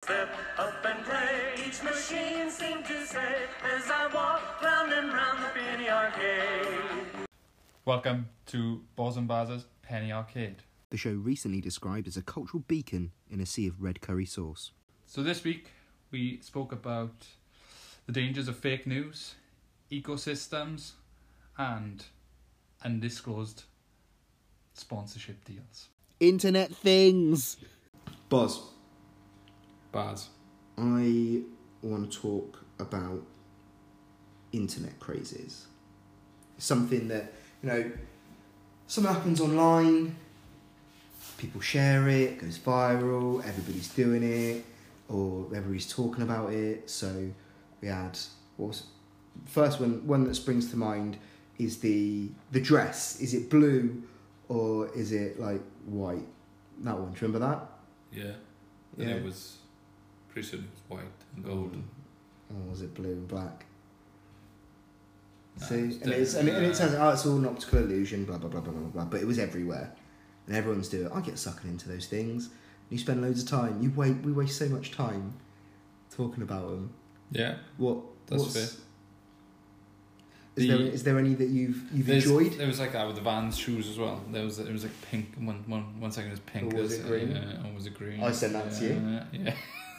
step up and play. Each machine seemed to say as I walked round and round the penny arcade. Welcome to Boz and Baz's Penny Arcade. The show recently described as a cultural beacon in a sea of red curry sauce. So this week we spoke about the dangers of fake news, ecosystems, and undisclosed sponsorship deals. Internet things! Boz, Baz. I want to talk about internet crazes. Something that, something happens online, people share it, goes viral, everybody's doing it, or everybody's talking about it. So we had, first one that springs to mind is the dress. Is it blue or is it like white? That one, do you remember that? Yeah. And it was pretty soon it was white and gold. Or was it blue and black? No, See, and it says, it's all an optical illusion, blah blah blah blah blah blah. But it was everywhere, and everyone's doing it. I get sucking into those things. You spend loads of time. We waste so much time talking about them. Yeah. That's fair. Is there any that you've enjoyed? There was like that with the Vans shoes as well. It was like pink. One second it was pink. Or was it green? Or was it green? I sent that to you. Yeah.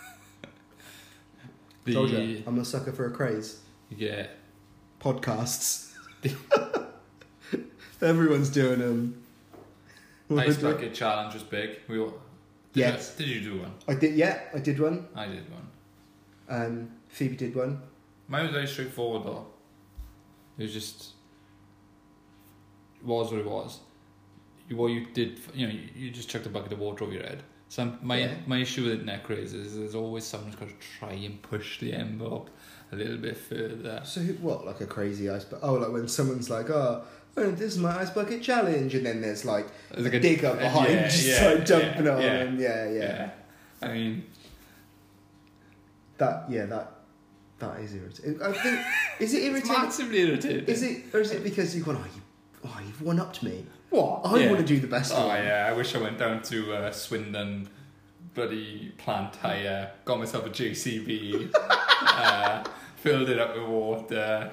Told you, I'm a sucker for a craze. Yeah. Podcasts. Everyone's doing them. Ice bucket challenge was big. Yes. Did you do one? I did. Yeah, I did one. I did one. Phoebe did one. Mine was very straightforward though. It was just what it was. What you did, you just chucked a bucket of water over your head. So my issue with neck craze is there's always someone's got to try and push the envelope a little bit further. So what, like a crazy ice bucket? Oh, like when someone's like, oh, this is my ice bucket challenge, and then there's like a digger behind, dumping it on them. Yeah. I mean, that is irritating. I think is it irritating? It's massively irritating. Is it because you've gone, you've one upped me? What? I want to do the best one. Oh yeah, I wish I went down to Swindon, bloody plant hire, got myself a JCB, filled it up with water.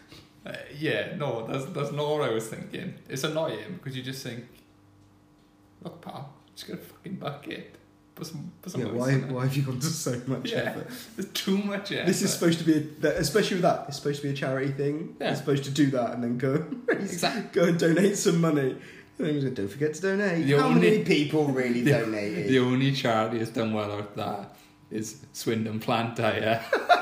That's not what I was thinking. It's annoying because you just think, look, pal, just get a fucking bucket. Put some why have you gone to so much effort? There's too much effort. This is supposed to be especially with that. It's supposed to be a charity thing. Yeah. It's supposed to do that and then go Exactly. go and donate some money. And then he's like, don't forget to donate. How many people really donated? The only charity that's done well out that is Swindon Plant Hire.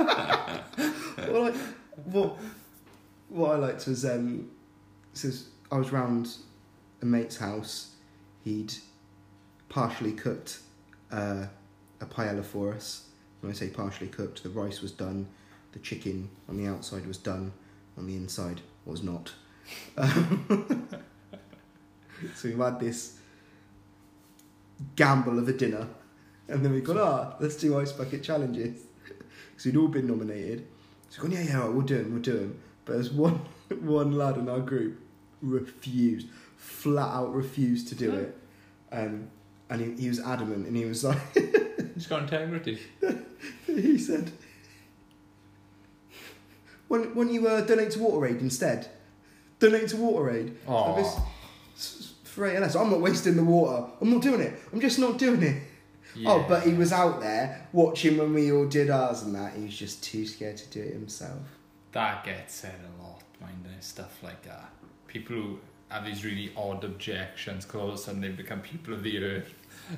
What I liked was says I was round a mate's house. He'd partially cooked a paella for us. When I say partially cooked, the rice was done, the chicken on the outside was done, on the inside was not. So we've had this gamble of a dinner, and then we got, let's do ice bucket challenges. So we'd all been nominated. So we've gone, right, we'll do them. But there's one lad in our group flat out refused to do it. And he was adamant, and he was like... He's got integrity. He said, why don't you donate to WaterAid instead? Donate to WaterAid. For ALS. I'm not wasting the water. I'm not doing it. I'm just not doing it. Yeah. Oh, but he was out there watching when we all did ours and that. He was just too scared to do it himself. That gets said a lot, mind stuff like that. People who have these really odd objections because all of a sudden they become people of the earth.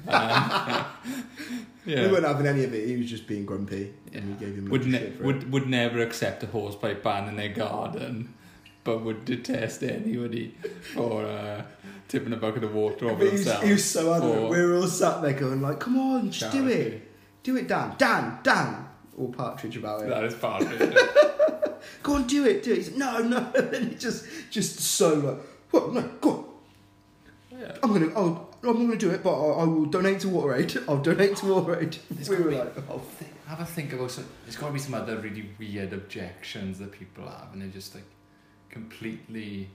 He wasn't having any of it. He was just being grumpy. Yeah. And we gave him would never accept a hosepipe ban in their garden, but would detest anybody for tipping a bucket of water over themselves. He was so adamant. We were all sat there going like, come on, just do it. Do it, Dan. All Partridge about it. That is Partridge. Go on, do it. He said, no. And then he just so like, what? No, go on. Yeah. I'm gonna do it, but I will donate to WaterAid. I'll donate to WaterAid. We were like, have a think about some. There's got to be some other really weird objections that people have, and they're just like completely.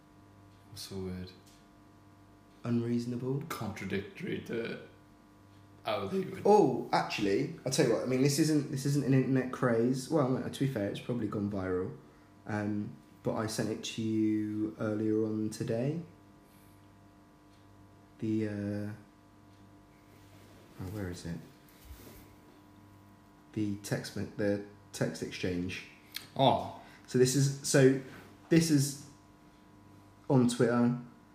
What's the word? Unreasonable. Contradictory to how they would. Oh, actually, I'll tell you what. I mean, this isn't an internet craze. Well, no, to be fair, it's probably gone viral. But I sent it to you earlier on today. Where is it? The text exchange. Oh, So this is on Twitter,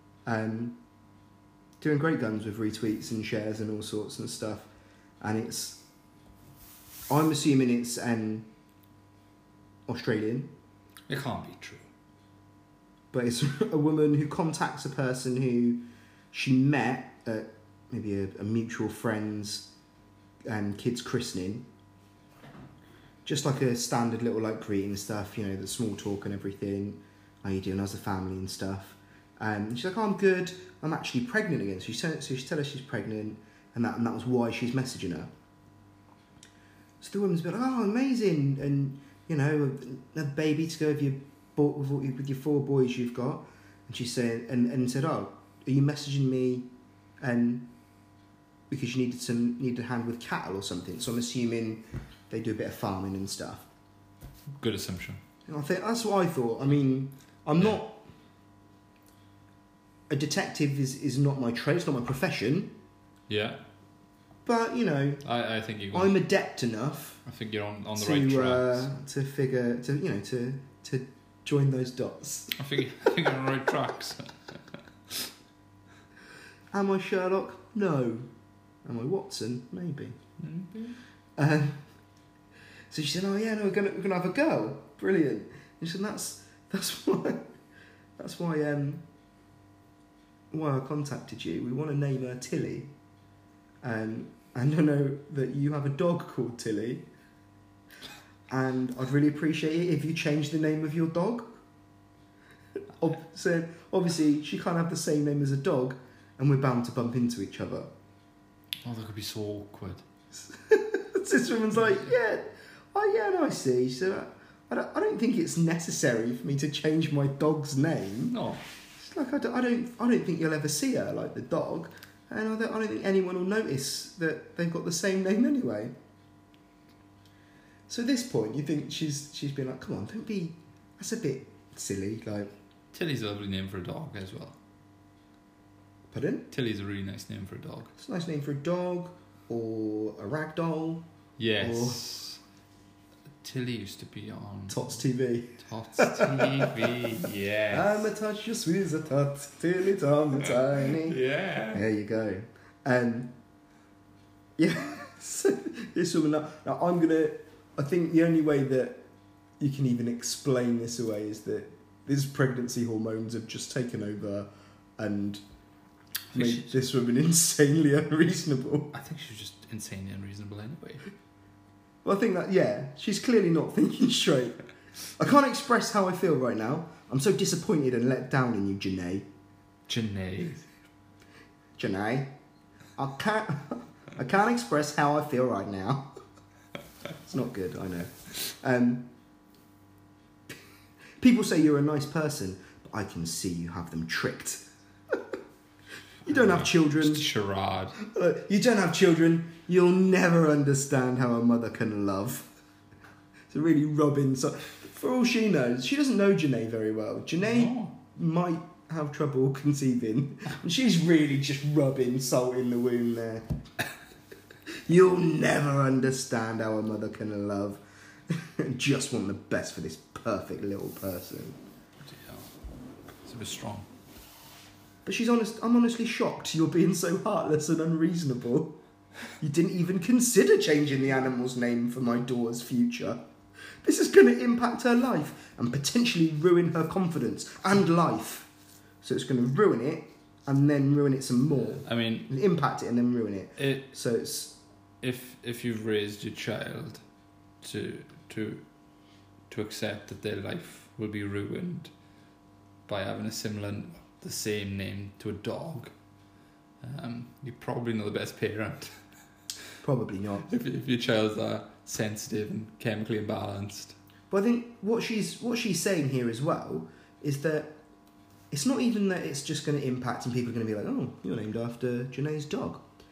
doing great guns with retweets and shares and all sorts and stuff, and I'm assuming it's Australian, it can't be true. but it's a woman who contacts a person who she met at maybe a mutual friend's kid's christening. Just like a standard little like greeting stuff, you know, the small talk and everything. How you doing as a family and stuff. And she's like, oh, I'm good. I'm actually pregnant again. So she tell her she's pregnant, and that was why she's messaging her. So the woman's been like, oh, amazing, and you know, a baby to go with your 4 boys you've got. And she said, and said, oh, are you messaging me, because you needed a hand with cattle or something? So I'm assuming they do a bit of farming and stuff. Good assumption. And I think that's what I thought. I mean, I'm not... A detective is not my trade, it's not my profession. Yeah. But, you know... I think you're... I'm adept enough... I think you're on the right tracks. To figure... To join those dots. I think you're on the right tracks. Am I Sherlock? No. Am I Watson? Maybe. So she said, "Oh yeah, no, we're gonna have a girl. Brilliant." And she said, "That's why I contacted you. We want to name her Tilly, and I know that you have a dog called Tilly, and I'd really appreciate it if you changed the name of your dog." So obviously she can't have the same name as a dog, and we're bound to bump into each other. Oh, that could be so awkward. This woman's like, yeah, no, I see. So I don't think it's necessary for me to change my dog's name. No. It's like I don't think you'll ever see her like the dog, and I don't think anyone will notice that they've got the same name anyway. So at this point, you think she's been like, come on, don't be. That's a bit silly. Like, Tilly's a lovely name for a dog as well. Pardon? Tilly's a really nice name for a dog. It's a nice name for a dog or a ragdoll. Yes. Tilly used to be on Tots TV. Tots TV, yes. I'm a touch as sweet as a tot, Tilly Tom the Tiny. Yeah. There you go. Yeah, so this woman, now I think the only way that you can even explain this away is that these pregnancy hormones have just taken over and made this woman insanely unreasonable. I think she was just insanely unreasonable anyway. Well, I think that, yeah, she's clearly not thinking straight. I can't express how I feel right now. I'm so disappointed and let down in you, Janae. Janae. I can't express how I feel right now. It's not good, I know. People say you're a nice person, but I can see you have them tricked. You don't have children. Just a charade. You don't have children. You'll never understand how a mother can love. It's a really Robin. So, for all she knows, she doesn't know Janae very well. Janae might have trouble conceiving, and she's really just rubbing salt in the wound there. You'll never understand how a mother can love and just want the best for this perfect little person. Yeah. It's a bit strong. But she's honest. I'm honestly shocked you're being so heartless and unreasonable. You didn't even consider changing the animal's name for my daughter's future. This is going to impact her life and potentially ruin her confidence and life. So it's going to ruin it and then ruin it some more. I mean, impact it and then ruin it. So it's if you've raised your child to accept that their life will be ruined by having the same name to a dog, you're probably not the best parent. Probably not. If your child's that sensitive and chemically imbalanced. But I think what she's saying here as well is that it's not even that it's just going to impact and people are going to be like, oh, you're named after Janae's dog.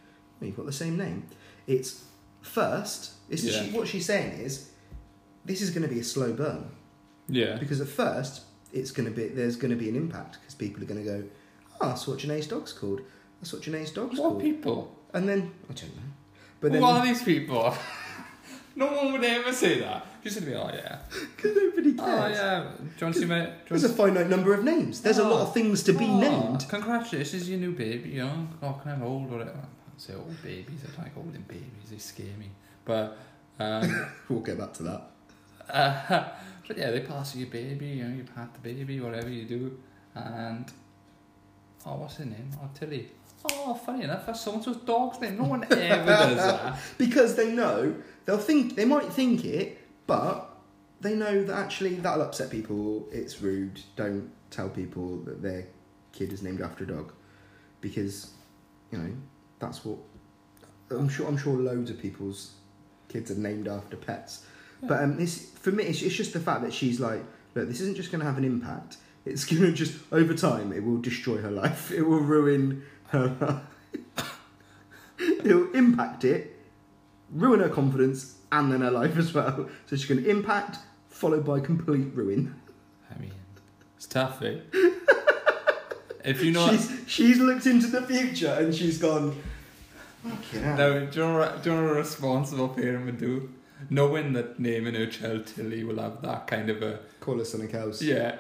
well, you've got the same name. It's first. What she's saying is, this is going to be a slow burn. Yeah. Because at first, there's going to be an impact because people are going to go, oh, that's what Janae's dog's called. That's what Janae's dog's called. What people? And then I don't know. But then, what are these people? No one would ever say that. Just to be, oh yeah. Because nobody cares. Oh yeah. Do you want to see my? There's a finite number of names. There's a lot of things to be named. Congratulations, your new baby. You know, oh, can I have old whatever? I can't say old babies. I like old babies. They scare me. But we'll get back to that. But yeah, they pass you your baby. You know, you pat the baby, whatever you do, and what's her name? Oh, Tilly. Oh, funny enough, that's someone's dog's name. No one ever does that. Because they know, they might think it, but they know that actually that'll upset people, it's rude, don't tell people that their kid is named after a dog. Because, you know, that's what, I'm sure loads of people's kids are named after pets. Yeah. But for me, it's just the fact that she's like, look, this isn't just going to have an impact, it's going to just, over time, it will destroy her life. It will ruin her life. It'll impact it, ruin her confidence, and then her life as well. So she's going to impact, followed by complete ruin. I mean, it's tough, eh? If you know... She's looked into the future and she's gone, fucking hell. Now, do you know what a responsible parent would do? Knowing that naming her child Tilly will have that kind of a... Call her something else. Yeah.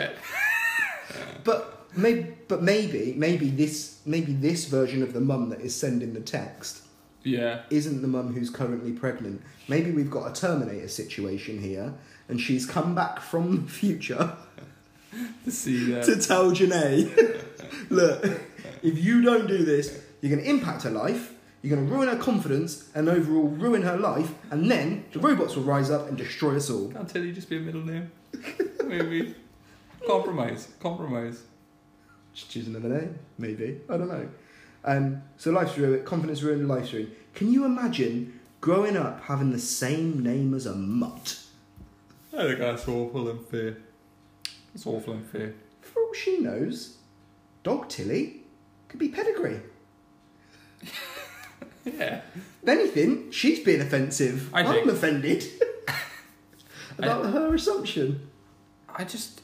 But maybe this version of the mum that is sending the text isn't the mum who's currently pregnant. Maybe we've got a Terminator situation here, and she's come back from the future to tell Janae, look, if you don't do this, you're going to impact her life, you're going to ruin her confidence, and overall ruin her life, and then the robots will rise up and destroy us all. Can't Tilly just be a middle name? Maybe. Compromise. Just choose another name, maybe. I don't know. So life's ruined, confidence ruined, life's ruined. Can you imagine growing up having the same name as a mutt? I think that's awful and fair. It's awful and fair. For all she knows, Dog Tilly could be pedigree. Yeah. If anything, she's being offensive. I'm offended about her assumption. I just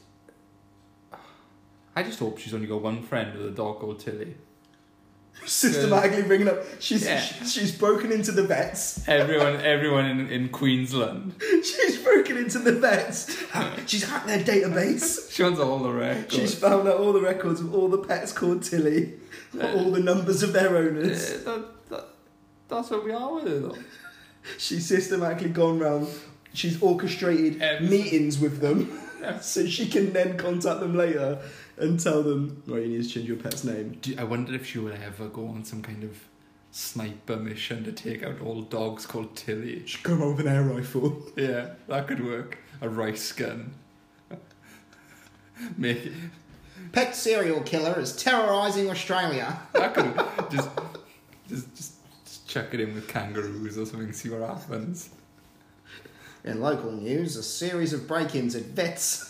hope she's only got one friend with a dog called Tilly. Systematically bringing up. She's broken into the vets. Everyone in Queensland. She's broken into the vets. She's hacked their database. She wants all the records. She's found out all the records of all the pets called Tilly, all the numbers of their owners. That's what we are with it, though. She's systematically gone round. She's orchestrated meetings with them, so she can then contact them later and tell them, well, you need to change your pet's name. I wonder if she would ever go on some kind of sniper mission to take out all dogs called Tilly. She'd come over with an air rifle. Yeah, that could work. A rice gun. Make it. Pet serial killer is terrorising Australia. That could just chuck it in with kangaroos or something, see what happens. In local news, a series of break-ins at vets.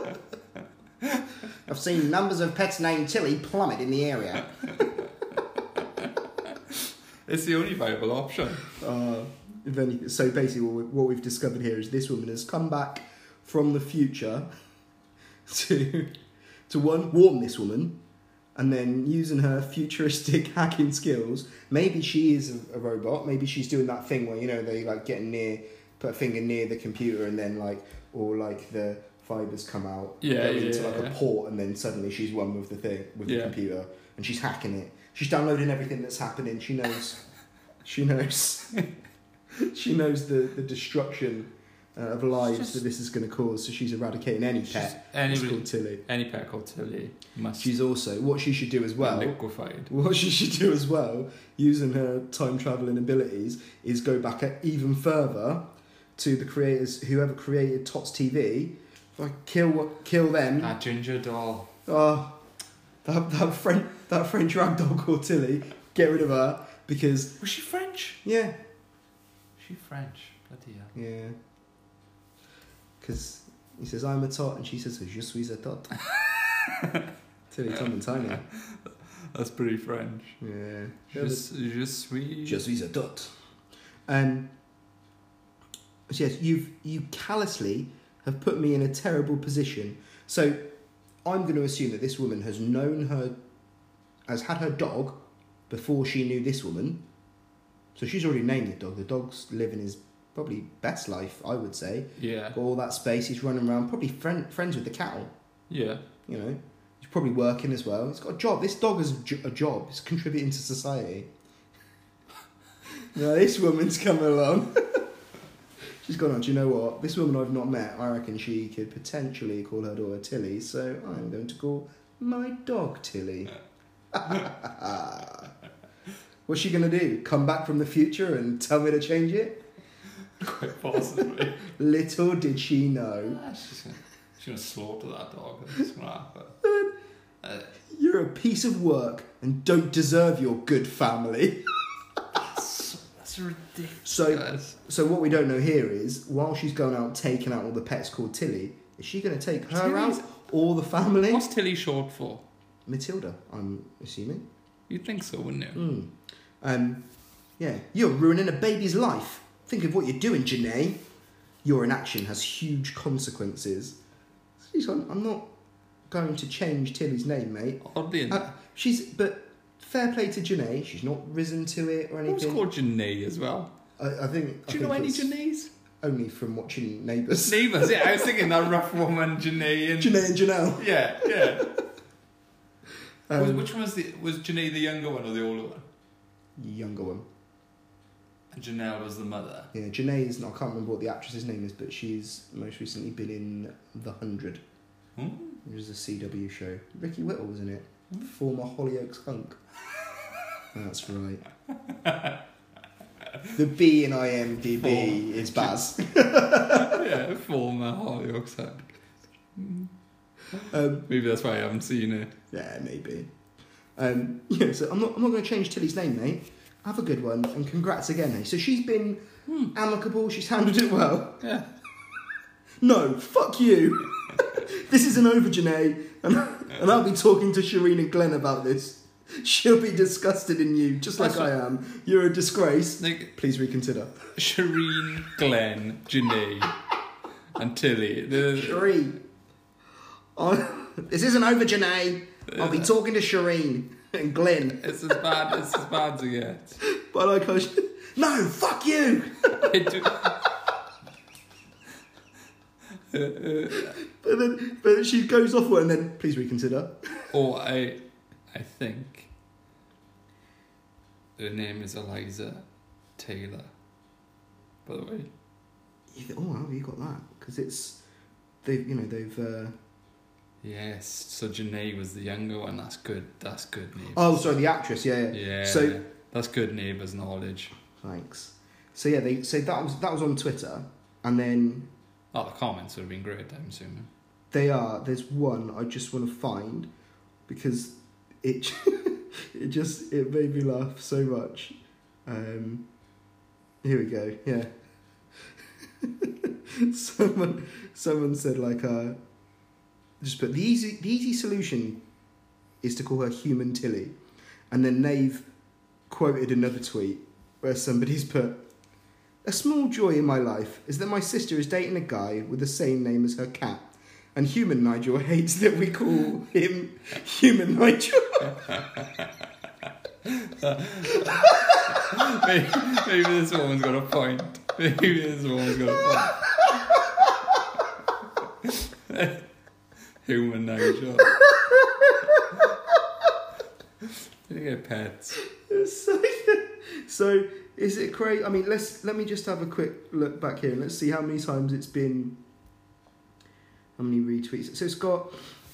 I've seen numbers of pets named Tilly plummet in the area. It's the only viable option. So basically what we've discovered here is this woman has come back from the future to warn this woman, and then using her futuristic hacking skills, maybe she is a robot, maybe she's doing that thing where, you know, they like get near, put a finger near the computer and then like, or like the fibers come out, go into a port, and then suddenly she's one with the thing, with the computer, and she's hacking it. She's downloading everything that's happening. She knows the destruction of lives that this is going to cause. So she's eradicating any pet. Called Tilly. Any pet called Tilly must. She's also what she should do as well. Liquefied. What she should do as well, using her time traveling abilities, is go back even further to the creators, whoever created Tots TV. Like kill them. That ginger doll. That French ragdoll called Tilly. Get rid of her because was she French? Yeah. She French. Bloody hell. Yeah. Because he says I'm a tot and she says je suis a tot. Tilly, Tom and Tiny. That's pretty French. Yeah. Je suis. Je suis a dot. So yes, you callously have put me in a terrible position. So I'm going to assume that this woman has had her dog before she knew this woman. So she's already named the dog. The dog's living his probably best life, I would say. Yeah. Got all that space. He's running around, probably friends with the cattle. Yeah. You know, he's probably working as well. He's got a job. This dog has a job. It's contributing to society. Now this woman's come along. She's gone on, do you know what? This woman I've not met, I reckon she could potentially call her daughter Tilly, so I'm going to call my dog Tilly. What's she going to do? Come back from the future and tell me to change it? Quite possibly. Little did she know. She's going to slaughter that dog. That's going to happen. You're a piece of work and don't deserve your good family. That's ridiculous. So what we don't know here is, while she's going out taking out all the pets called Tilly, is she going to take her out or the family? What's Tilly short for? Matilda, I'm assuming. You'd think so, wouldn't you? Yeah, you're ruining a baby's life. Think of what you're doing, Janae. Your inaction has huge consequences. She's gone, I'm not going to change Tilly's name, mate. Oddly enough. But fair play to Janae. She's not risen to it or anything. Who's called Janae as well? I think. Do you know any Janaes? Only from watching Neighbours. Neighbours, yeah. I was thinking that rough woman, Janae and Janelle. Yeah. Which one was Janae the younger one or the older one? Younger one. And Janelle was the mother. Yeah, Janae is. I can't remember what the actress's name is, but she's most recently been in The 100. Which is a CW show. Ricky Whittle was in it. Former Hollyoaks hunk. That's right. The B in IMDb is Baz. Yeah, former Hollyoaks hunk. Maybe that's why I haven't seen it. Yeah, maybe. Yeah, so I'm not going to change Tilly's name, mate. Have a good one, and congrats again, eh? So she's been amicable. She's handled it well. Yeah. No, fuck you. This isn't over, Janae, and I'll be talking to Shireen and Glenn about this. She'll be disgusted in you, just like I am. You're a disgrace. Please reconsider. Shireen, Glenn, Janae, and Tilly. Shireen. This isn't over, Janae. I'll be talking to Shireen and Glenn. It's as bad as it gets. But like I was, no, fuck you. But she goes off and then please reconsider. Or I think her name is Eliza Taylor. By the way. Oh, how have you got that? Because they've. Yes, so Janae was the younger one. That's good neighbours. Oh, sorry, the actress. Yeah. Yeah. So that's good neighbours knowledge. Thanks. So yeah, that was on Twitter, and then. Oh, the comments would have been great, I'm assuming. They are. There's one I just want to find because it it made me laugh so much. Here we go. Yeah. someone said like just put the easy solution is to call her Human Tilly, and then they've quoted another tweet where somebody's put, a small joy in my life is that my sister is dating a guy with the same name as her cat, and Human Nigel hates that we call him Human Nigel. Maybe this woman's got a point. Human Nigel. You get pets. So is it crazy? I mean, let me just have a quick look back here and let's see how many times it's been. How many retweets? So it's got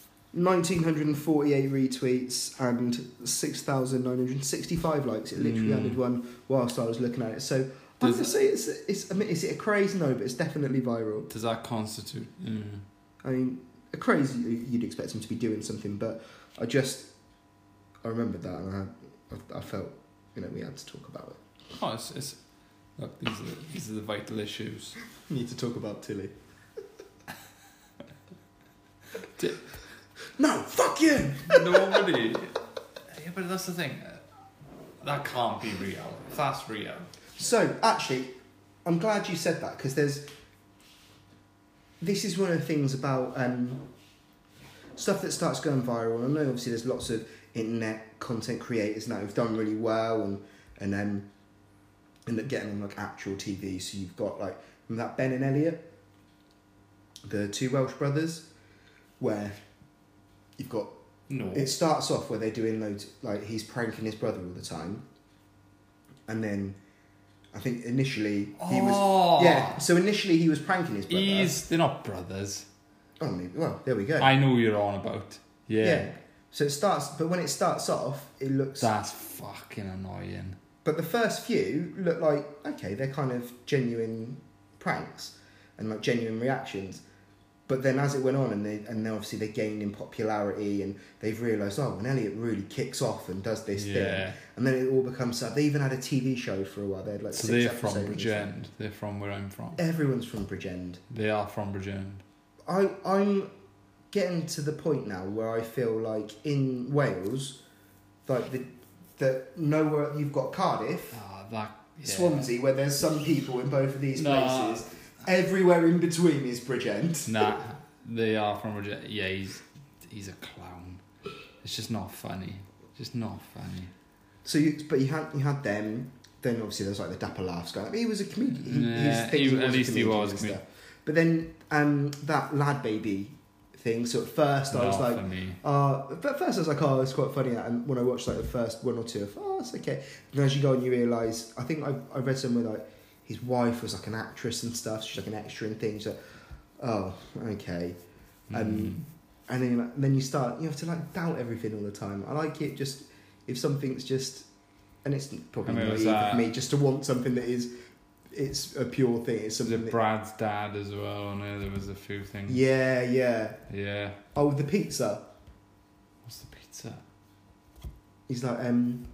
1,948 retweets and 6,965 likes. It literally added one whilst I was looking at it. So I'm going to say it's. I mean, is it a craze? No, but it's definitely viral. Does that constitute? I mean, a craze you'd expect him to be doing something, but I remembered that and I felt we had to talk about it. Oh, it's look, these are the vital issues. We need to talk about Tilly. No, fuck you! Nobody Yeah, but that's the thing. That can't be real. If that's real. So, actually, I'm glad you said that, because this is one of the things about stuff that starts going viral. I know obviously there's lots of internet content creators now who've done really well and end up getting on like actual TV. So you've got like, remember that Ben and Elliot, the two Welsh brothers, where you've got, No. it starts off where they're doing loads, like he's pranking his brother all the time, and then I think initially he was initially he was pranking his brother. They're not brothers. Oh, maybe, well, there we go. I know who you're on about. Yeah. So it starts, but when it starts off, it looks. That's fucking annoying. But the first few look like, okay, they're kind of genuine pranks and like genuine reactions. But then as it went on, and then obviously they gained in popularity, and they've realised, oh, when Elliot really kicks off and does this thing, and then it all becomes. They even had a TV show for a while. They had like so 6 they're episodes. from Bridgend. They're from where I'm from. Everyone's from Bridgend. They are from Bridgend. I'm getting to the point now where I feel like in Wales, like that nowhere you've got Cardiff, Swansea, where there's some people in both of these places. Everywhere in between is Bridgend. Nah, they are from Bridgend. Yeah, he's a clown. It's just not funny. Just not funny. So, you had them. Then obviously there's like the Dapper Laughs guy. I mean, he was a comedian. At least he was a comedian. But then that Lad Baby thing. So at first I was like, at first I was like, oh, it's quite funny. And when I watched like the first one or two, I thought, oh, it's okay. And as you go and you realise, I think I read somewhere like his wife was like an actress and stuff. She's like an extra in things. Like, oh, okay. And then you have to like doubt everything all the time. I like it just if something's just, and it's probably naive for me just to want something that it's a pure thing. It's something. Was it Brad's dad as well? I know there was a few things. Yeah. Oh, the pizza. What's the pizza? He's like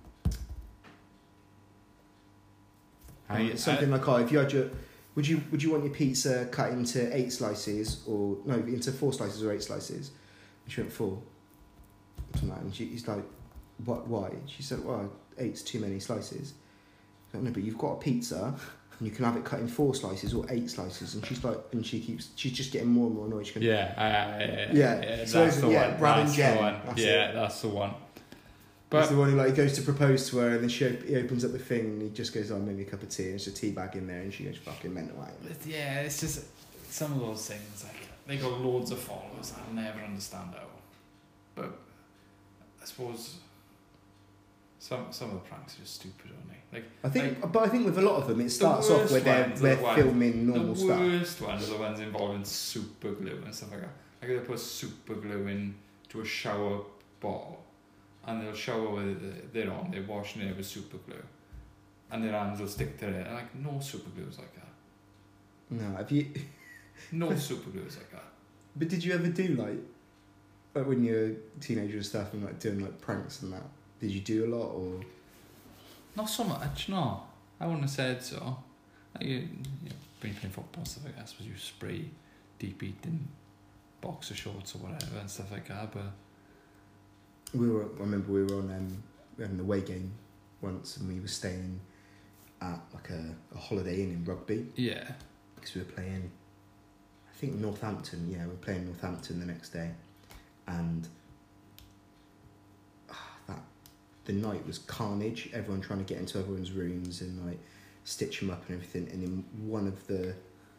something like, oh, if you had your, would you want your pizza cut into 8 slices or no, into 4 slices or 8 slices? And she went 4. Something like that. And he's like, what? Why? She said, well, 8's too many slices. I don't know, but you've got a pizza and you can have it cut in 4 slices or 8 slices. And she's like, and she's just getting more and more annoyed. She goes, yeah. So that's the one. Brad and Jen. That's the one. But that's the one who like goes to propose to her, and then he opens up the thing and he just goes, "Oh, make me a cup of tea." And there's a tea bag in there, and she goes fucking mental. Yeah, it's just some of those things. Like they got loads of followers. I'll never understand how. But I suppose some of the pranks are just stupid, aren't they? Like I think with a lot of them, it starts off where they're filming normal stuff. The worst ones are the ones involving super glue and stuff like that. Like they put super glue into a shower bottle. And they'll shower with they're washing it with super glue, and their hands will stick to it. And like, no super glue is like that. No, have you? No super glue is like that. But did you ever do like when you were a teenager and stuff, and like doing like pranks and that? Did you do a lot or? Not so much, no. I wouldn't have said so. Like you been playing football and stuff like that. I suppose you spray deep heat in boxer shorts or whatever and stuff like that, but. I remember we were on we had an away game once, and we were staying at like a Holiday Inn in Rugby. Yeah. Because we were playing, I think Northampton. Yeah, we were playing Northampton the next day, and the night was carnage. Everyone trying to get into everyone's rooms and like stitch them up and everything. And in one of the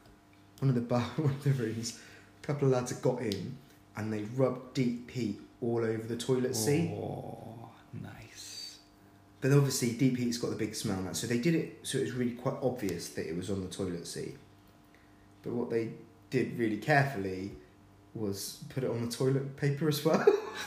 rooms, a couple of lads had got in, and they rubbed deep heat all over the toilet seat. Oh, nice. But obviously deep heat's got the big smell now, so they did it so it was really quite obvious that it was on the toilet seat. But what they did really carefully was put it on the toilet paper as well.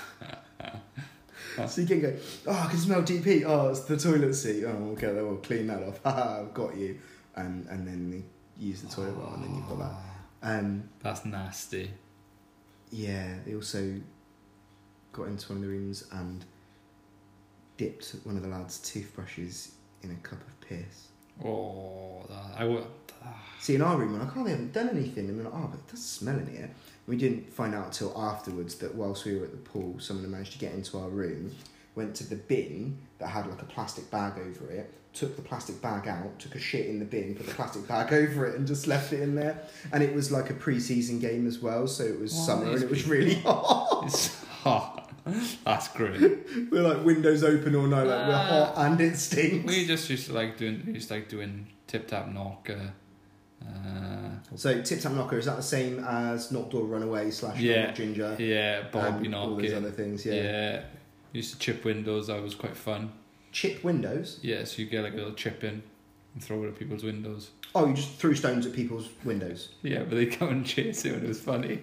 So you can go, oh, I can smell deep heat. Oh, it's the toilet seat. Oh, okay, then we'll clean that off. Haha, I've got you. And then they use the toilet roll, and then you've got that. That's nasty. Yeah, they also got into one of the rooms and dipped one of the lads' toothbrushes in a cup of piss. Oh, I would. See, in our room, we're like, oh, they haven't done anything. And we're like, oh, but it doesn't smell in here. We didn't find out until afterwards that whilst we were at the pool, someone had managed to get into our room went to the bin that had like a plastic bag over it, took the plastic bag out, took a shit in the bin, put the plastic bag over it and just left it in there. And it was like a pre-season game as well, so it was summer and it was really hot. It's hot. That's great. We're like windows open all night, like we're hot and it stinks. We just used to like doing Tip Tap Knocker. So Tip Tap Knocker, is that the same as Knock Door Runaway / Knock Ginger? Yeah, Bobby and all Knocking. those other things, yeah. Used to chip windows, that was quite fun. Chip windows? Yeah, so you get like a little chip in and throw it at people's windows. Oh, you just threw stones at people's windows? Yeah, but they come and chase you and it was funny.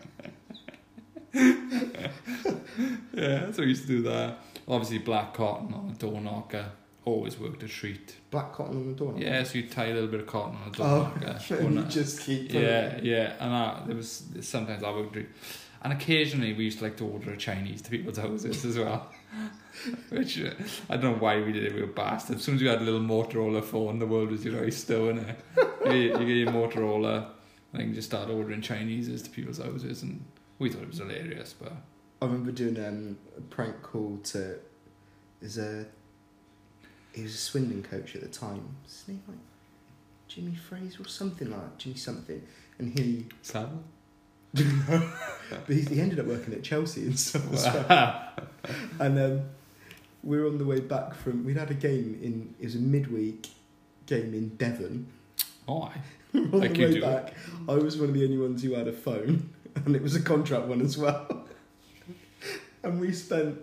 Yeah, so we used to do that. Obviously black cotton on a door knocker always worked a treat. Black cotton on the door knocker? Yeah, so you tie a little bit of cotton on a door knocker. And you just keep Yeah, and there was sometimes I would do, and occasionally we used to like to order a Chinese to people's houses as well. Which I don't know why we did it. We were bastards. As soon as you had a little Motorola phone, the world was your oyster, innit? You get your Motorola, and then you just start ordering Chineses to people's houses, and we thought it was hilarious. But I remember doing a prank call to... He was a Swindon coach at the time. What's his name? Like Jimmy Fraser or something like that. Jimmy something. And he... Sam? But he ended up working at Chelsea and stuff as well. And we were on the way back from... We'd had a game it was a midweek game in Devon. Oh, We were on the way back. I was one of the only ones who had a phone. And it was a contract one as well. And we spent...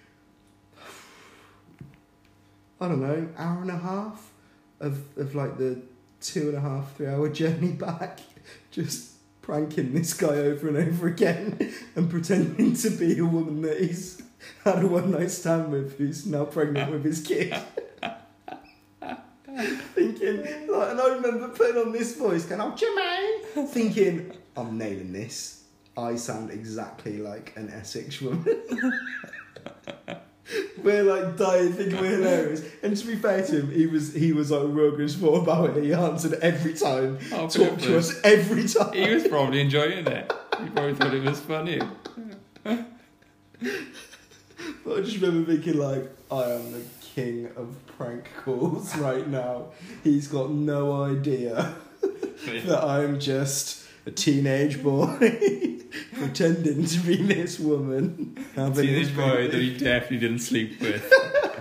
I don't know, hour and a half of like the 2.5, 3 hour journey back, just pranking this guy over and over again and pretending to be a woman that he's had a one night stand with who's now pregnant with his kid. Thinking, like, and I remember putting on this voice going, "Oh, Jermaine," thinking, I'm nailing this. I sound exactly like an Essex woman. We're like dying, thinking we're hilarious. And to be fair to him, he was like real good sport about it. He answered every time, talked to us every time. He was probably enjoying it. He probably thought it was funny. But I just remember thinking like, I am the king of prank calls right now. He's got no idea that I'm just a teenage boy pretending to be this woman. Teenage boy that he definitely didn't sleep with.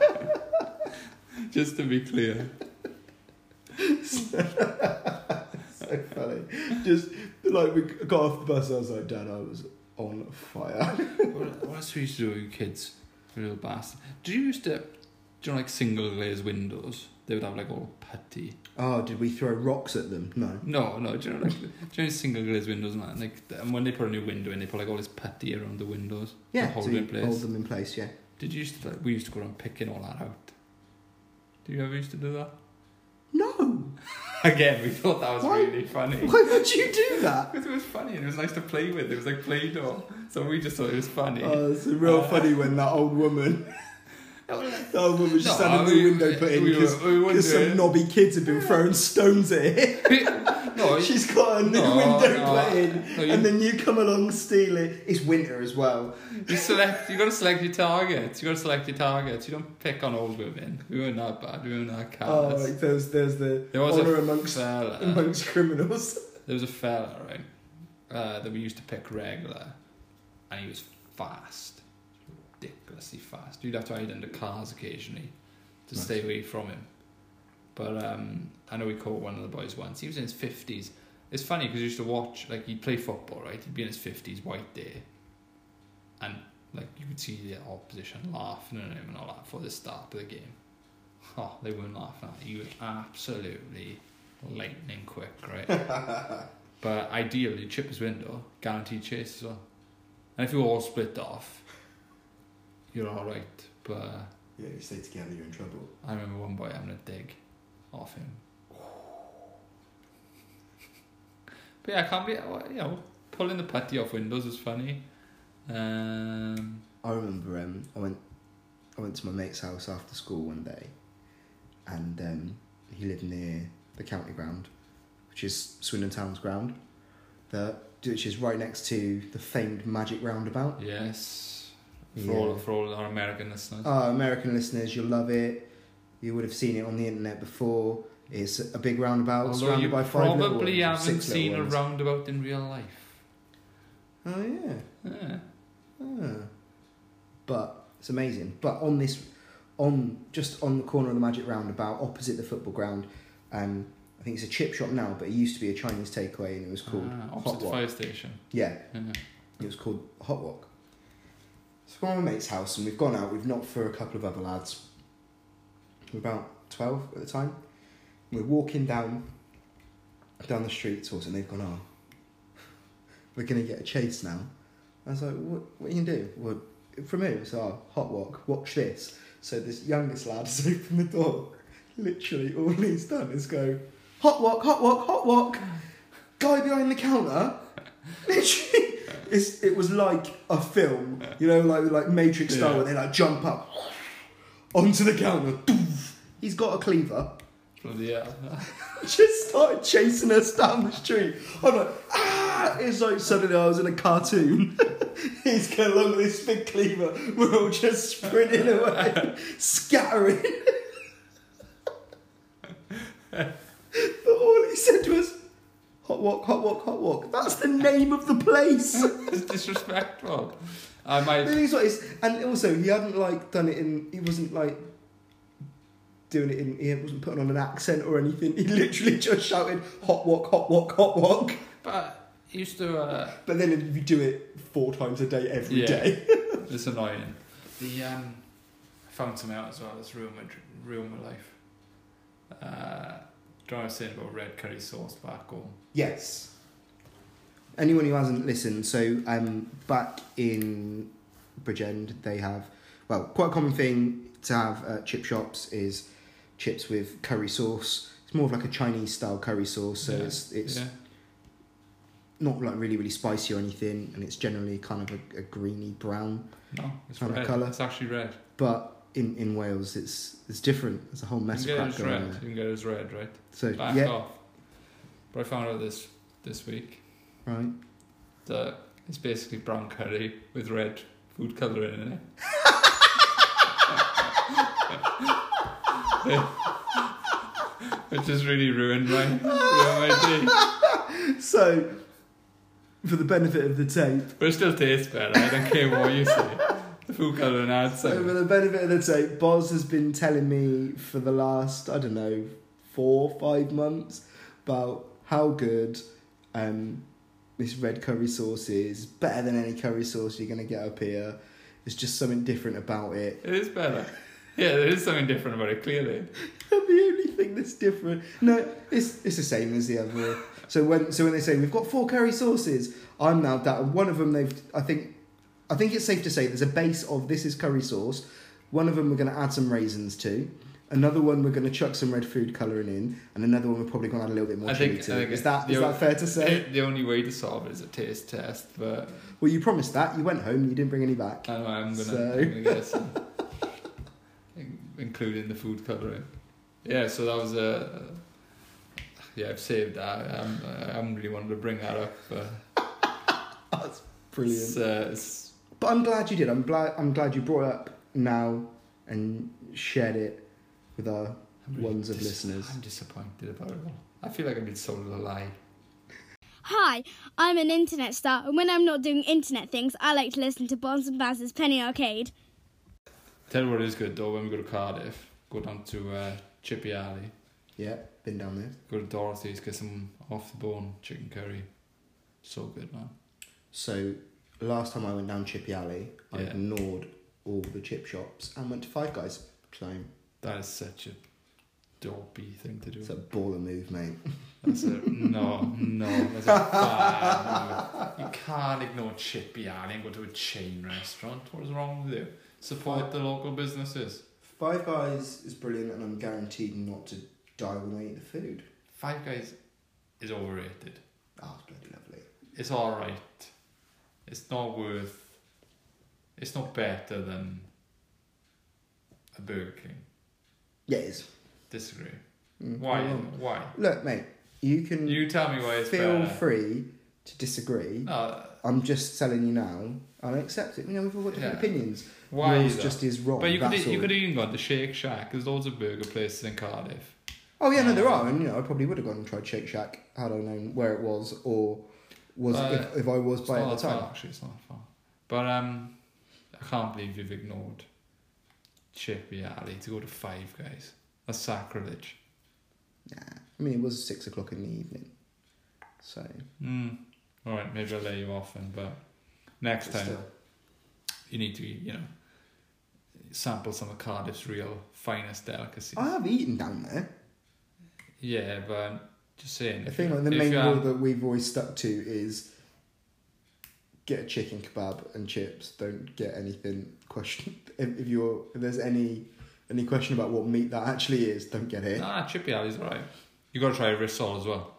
Just to be clear. So funny. Just like we got off the bus, I was like, Dad, I was on fire. What else we used to do with your kids? Real bastard. Do you know like single glazed windows? They would have like all putty. Oh, did we throw rocks at them? No. No. Do you know single glazed windows, man? Like, and when they put a new window in, they put like all this putty around the windows. Yeah, to hold so them in place. Hold them in place, yeah. Did you used to we used to go around picking all that out? Did you ever used to do that? No. Again, we thought that was Why? really funny. Why would you do that? Because it was funny and it was nice to play with. It was like Play-Doh. So we just thought it was funny. Oh, it's real funny when that old woman... The old woman was just standing in the window putting because some knobby kids had been throwing stones at it. No, she's got a new window put in, and then you come along, steal it. It's winter as well. You got to select your targets. You don't pick on old women. We weren't that bad. We weren't that callous. Oh, like there's the honour amongst criminals. There was a fella, right, that we used to pick regular, and he was fast. Ridiculously fast. You'd have to hide under cars occasionally to stay away from him. But I know we caught one of the boys once. He was in his 50s. It's funny because you used to watch, like, he'd play football, right? He'd be in his 50s, white day, and like you could see the opposition laughing at him and all that for the start of the game. Oh, they weren't laughing at him. He was absolutely lightning quick, right? But ideally, chip his window, guaranteed chase as well. And if you all split off, you're alright, but... yeah, you stay together, you're in trouble. I remember one boy having a dig off him. But yeah, I can't be... pulling the putty off windows was funny. I remember I went to my mate's house after school one day, and he lived near the county ground, which is Swindon Town's ground, which is right next to the famed Magic Roundabout. Yes. For all our American listeners. American listeners, you'll love it. You would have seen it on the internet before. It's a big roundabout Although surrounded you by 5 little probably ones, haven't 6 little seen a ones. roundabout in real life. Oh yeah. Yeah. But it's amazing. But just on the corner of the Magic Roundabout, opposite the football ground, I think it's a chip shop now, but it used to be a Chinese takeaway, and it was called Hot Opposite the Wok. fire station. Yeah, Yeah. it was called Hot Wok. So we're on my mate's house, and we've gone out. We've knocked for a couple of other lads. We're about 12 at the time. We're walking down the street towards it, and they've gone, oh, we're going to get a chase now. I was like, what are you going to do? Well, from who? So, Hot Wok, watch this. So this youngest lad has opened the door. Literally, all he's done is go, Hot Wok, Hot Wok, Hot Wok. Guy behind the counter. Literally, it was like a film, you know, like Matrix style, where they like jump up onto the counter. Doof. He's got a cleaver. Bloody hell. Just started chasing us down the street. I'm like, ah! It's like suddenly I was in a cartoon. He's going along with this big cleaver. We're all just sprinting away, scattering. But all he said was, Hot Wok, Hot Wok, Hot Wok. That's the name of the place. It's disrespectful. I might. And also, he hadn't like done it in. He wasn't like doing it in. He wasn't putting on an accent or anything. He literally just shouted, Hot Wok, Hot Wok, Hot Wok. But he used to. But then if you do it 4 times a day every day. It's annoying. I found something out as well that's ruined my life. Do you know what I was saying about red curry sauce back home? Yes. Anyone who hasn't listened, so back in Bridgend they have, well, quite a common thing to have at chip shops is chips with curry sauce. It's more of like a Chinese style curry sauce, so it's not like really, really spicy or anything, and it's generally kind of a greeny brown. No, it's kind of red. colour. It's actually red. But in Wales it's different. There's a whole mess of crap going on. You can get it as red, right? So Back off. But I found out this week right. that it's basically brown curry with red food colouring in it. It just really ruined my day. So, for the benefit of the tape, But it still tastes better. I don't care what you say. The food colouring adds so for the benefit of the tape, Boz has been telling me for the last, 4 or 5 months about how good this red curry sauce is. Better than any curry sauce you're going to get up here. There's just something different about it. It is better. Yeah, there is something different about it, clearly. The only thing that's different, no, it's the same as the other. So when they say we've got 4 curry sauces, I'm now down. One of them I think it's safe to say there's a base of this is curry sauce. One of them we're going to add some raisins to. Another one we're going to chuck some red food colouring in, and another one we're probably going to add a little bit more chili to. Is that fair to say? The only way to solve it is a taste test, but Well, you promised that. You went home and you didn't bring any back. I know I'm gonna So- get some, including the food colouring. Yeah, so that was I've saved that. I haven't really wanted to bring that up, but That's brilliant. it's But I'm glad you did. I'm glad you brought it up now and shared it with our ones of listeners. I'm disappointed about it all. I feel like I've been sold a lie. Hi, I'm an internet star, and when I'm not doing internet things, I like to listen to Bonds and Baz's Penny Arcade. Tell you what is good though, when we go to Cardiff, go down to Chippy Alley, Yeah, been down there. go to Dorothy's, get some off the bone chicken curry. So good, man. So last time I went down Chippy Alley, I Yeah. ignored all the chip shops and went to Five Guys. So That is such a dopey thing to do. it's a baller move, mate. That's a that's a bad move. You can't ignore Chippy Alley and go to a chain restaurant. What is wrong with you? Support the local businesses. Five Guys is brilliant, and I'm guaranteed not to die when I eat the food. Five Guys is overrated. Oh, it's bloody lovely. It's alright. It's not better than a Burger King. Yeah, it is. Disagree. Mm, Why? well, Why? Look, mate, you can You tell me why it's feel better. free to disagree. No, I'm just telling you now. I accept it. You know, we've all got different Yeah. opinions. Why Yours though? just is wrong. But you could that's all. even gone to Shake Shack. There's loads of burger places in Cardiff. Oh yeah, no, there are, and you know, I probably would have gone and tried Shake Shack had I known where it was, or was if I was It's by not at the that time. far, actually, it's not that far. But I can't believe you've ignored Chippy Alley to go to Five Guys. That's sacrilege. Nah, I mean it was 6 o'clock in the evening, so. All right, maybe I'll lay you off then. But next time Still. you need to, you know, sample some of Cardiff's real finest delicacies. I have eaten down there. Yeah, but I'm just saying. I if think you- like the if main you rule have- that we've always stuck to is get a chicken kebab and chips. Don't get anything question. If there's any question about what meat that actually is, don't get it. Nah, Chippy Alley's alright. You got to try a Rissole as well.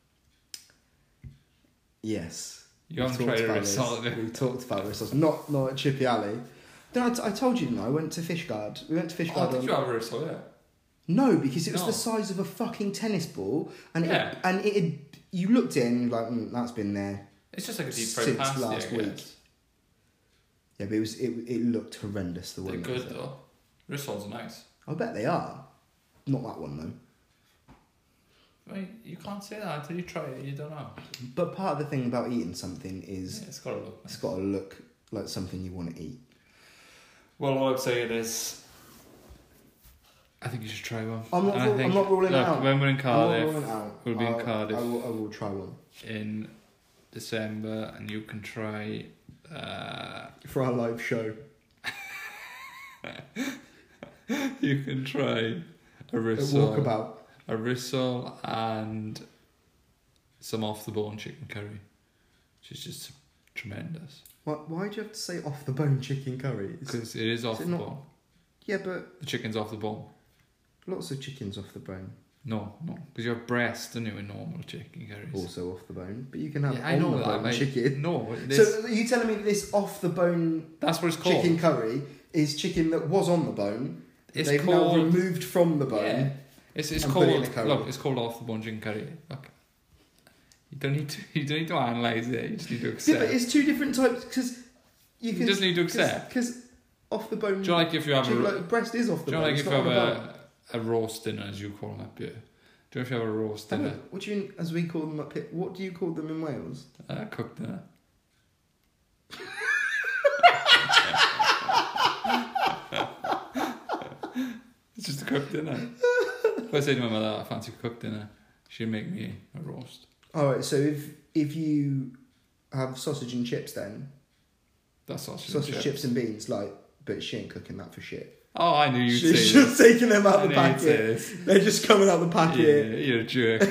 Yes. You haven't tried a Rissole, have you? We talked about rissoles. Not at Chippy Alley. Then I told you, didn't I? I went to Fishguard. We went to Fishguard. Oh, did you have a Rissole? Yeah. No, because it was No. the size of a fucking tennis ball, and Yeah. you looked in and you were like, that's been there. It's just like a deep fried Since pasty, last I week. guess. Yeah, but it looked horrendous. The They're one. good though. Rissoles are nice. I bet they are. Not that one though. I mean, you can't say that until you try it. You don't know. But part of the thing about eating something is Yeah, it's got to look nice. it's got to look like something you want to eat. Well, all I'm saying is, I think you should try one. I'm not. And I think, I'm not ruling it look, out. when we're in I'm not Cardiff, ruling it out. we'll be in I'll- Cardiff. I will try one in December, and you can try. for our live show. You can try a A Rissole, walkabout. a Rissole, and some off the bone chicken curry, which is just tremendous Why do you have to say off the bone chicken curry? because it is off it the not- bone. Yeah, but The chicken's off the bone. lots of chickens off the bone. No, because you have breast, don't you, in normal chicken curries. Also off the bone, but you can have Yeah, I on know the that, bone mate. chicken. No, So are you telling me that this off the bone that's what it's called. chicken curry is chicken that was on the bone? It's They've called. now removed from the bone. Yeah. It's and put it in called. a curry. Look, it's called off the bone chicken curry. Look, you don't need to analyze it. You just need to Yeah, accept. but it's two different types because you can just need to accept. because off the bone. Do you like if you have chicken, a? like, breast is off Do the you bone. like it's if you not have on the bone. a roast dinner, as you call them up here? Do you know if you have a roast Hang dinner? on, what do you, as we call them up here? What do you call them in Wales? Cooked dinner. It's just a cooked dinner. If I say to my mother, I fancy a cooked dinner, she'd make me a roast. All right, so if you have sausage and chips, then That's sausage, sausage, and chips and beans, like, but she ain't cooking that for shit. Oh, I knew you'd say She's this. just taking them out I the knew you'd say packet. this. They're just coming out the packet. Yeah, you're a jerk.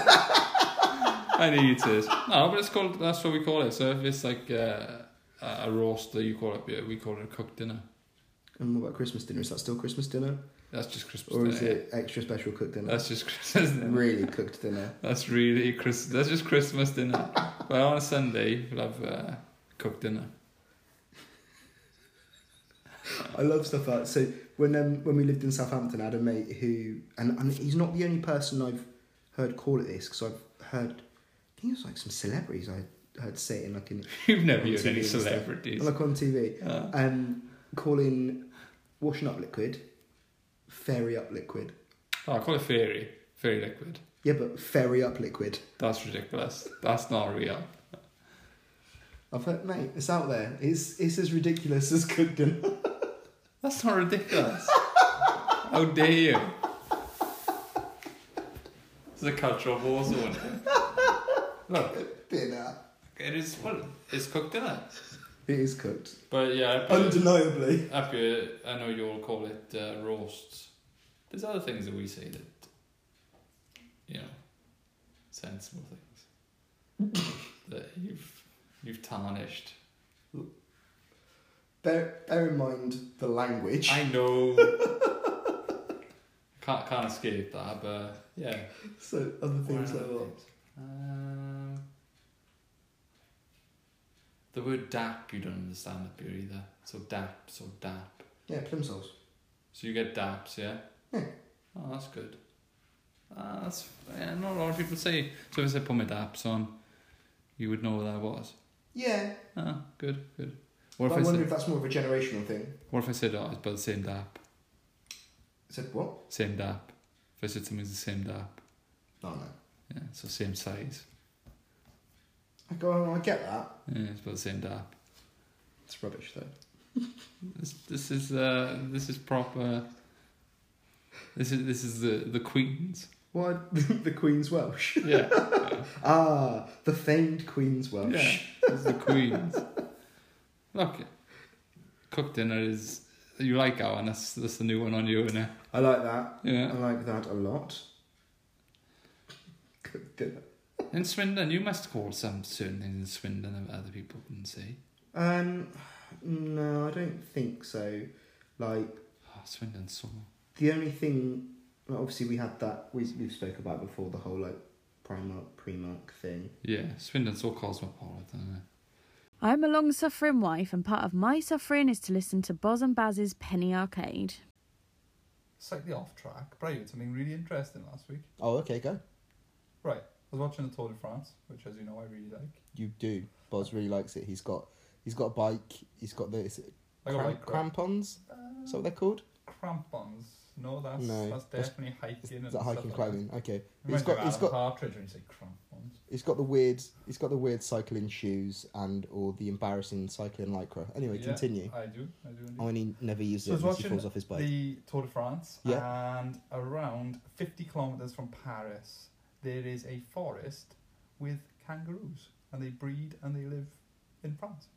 I knew you'd say this. No, but it's called. That's what we call it. So if it's like a roast that you call it, yeah, we call it a cooked dinner. And what about Christmas dinner? Is that still Christmas dinner, That's just Christmas or dinner. is it extra special cooked dinner? That's just Christmas dinner. Really cooked dinner. That's really That's just Christmas dinner. But on a Sunday, we'll have cooked dinner. I love stuff like that. So when we lived in Southampton, I had a mate who, and he's not the only person I've heard call it this, because I've heard, I think it was like some celebrities I heard say it in like in You've never on heard TV any and stuff. celebrities. like on TV, calling washing up liquid fairy up liquid. Oh, I call it fairy. Fairy liquid. Yeah, but fairy up liquid. That's ridiculous. That's not real. I've heard, mate, it's out there. It's as ridiculous as cooked dinner. That's not ridiculous. How dare you? It's a cultural war zone. Look, Dinner. it is, well, it's cooked dinner. It is cooked. But yeah, up here, Undeniably. up here, I know you all call it roasts. There's other things that we say that, you know, sensible things that you've tarnished. Bear in mind the language. I know. Can't escape that, but yeah. So other things What like are that. other things? The word dap you don't understand up here either. So dap. Yeah, plimsolls. So you get daps, yeah? Yeah. Oh, that's good. Not a lot of people say. So if I said put my daps on, you would know what that was. Yeah. Ah, good. What But if I I wonder said? if that's more of a generational thing. What if I said, oh, it's about the same dap? Said what? Same dap. If I said something's the same dap, Oh no. yeah, so same size. I go. I get that. Yeah, it's about the same dap. It's rubbish though. This is proper. This is the Queen's. Why the Queen's Welsh? Yeah. Ah, the famed Queen's Welsh. Yeah, it's the Queen's. Look, cooked dinner is. You like that one? That's the new one on you, isn't it? I like that. Yeah. I like that a lot. Good dinner. In Swindon, you must call some certain things in Swindon that other people wouldn't say. No, I don't think so. Like Oh, Swindon's so. the only thing, well, obviously we had that we've spoke about before, the whole like Primark thing. Yeah, Swindon's so cosmopolitan, isn't it? I'm a long-suffering wife, and part of my suffering is to listen to Boz and Baz's Penny Arcade. Slightly off track, but I heard something really interesting last week. Oh, okay, go. Right, I was watching the Tour de France, which, as you know, I really like. You do. Boz really likes it. He's got a bike. He's got the I got like crampons. Is that what they're called? Crampons. No, that's No, definitely hiking. Is and that stuff hiking like climbing? Okay. That. He's got Partridge when you say crampons. He's got the weird cycling shoes or the embarrassing cycling lycra. Anyway, Yeah, continue. I do. Indeed. Oh, and he never uses So I it was unless he watching falls off his bike. the Tour de France, Yeah. and around 50 kilometres from Paris, there is a forest with kangaroos, and they breed and they live in France.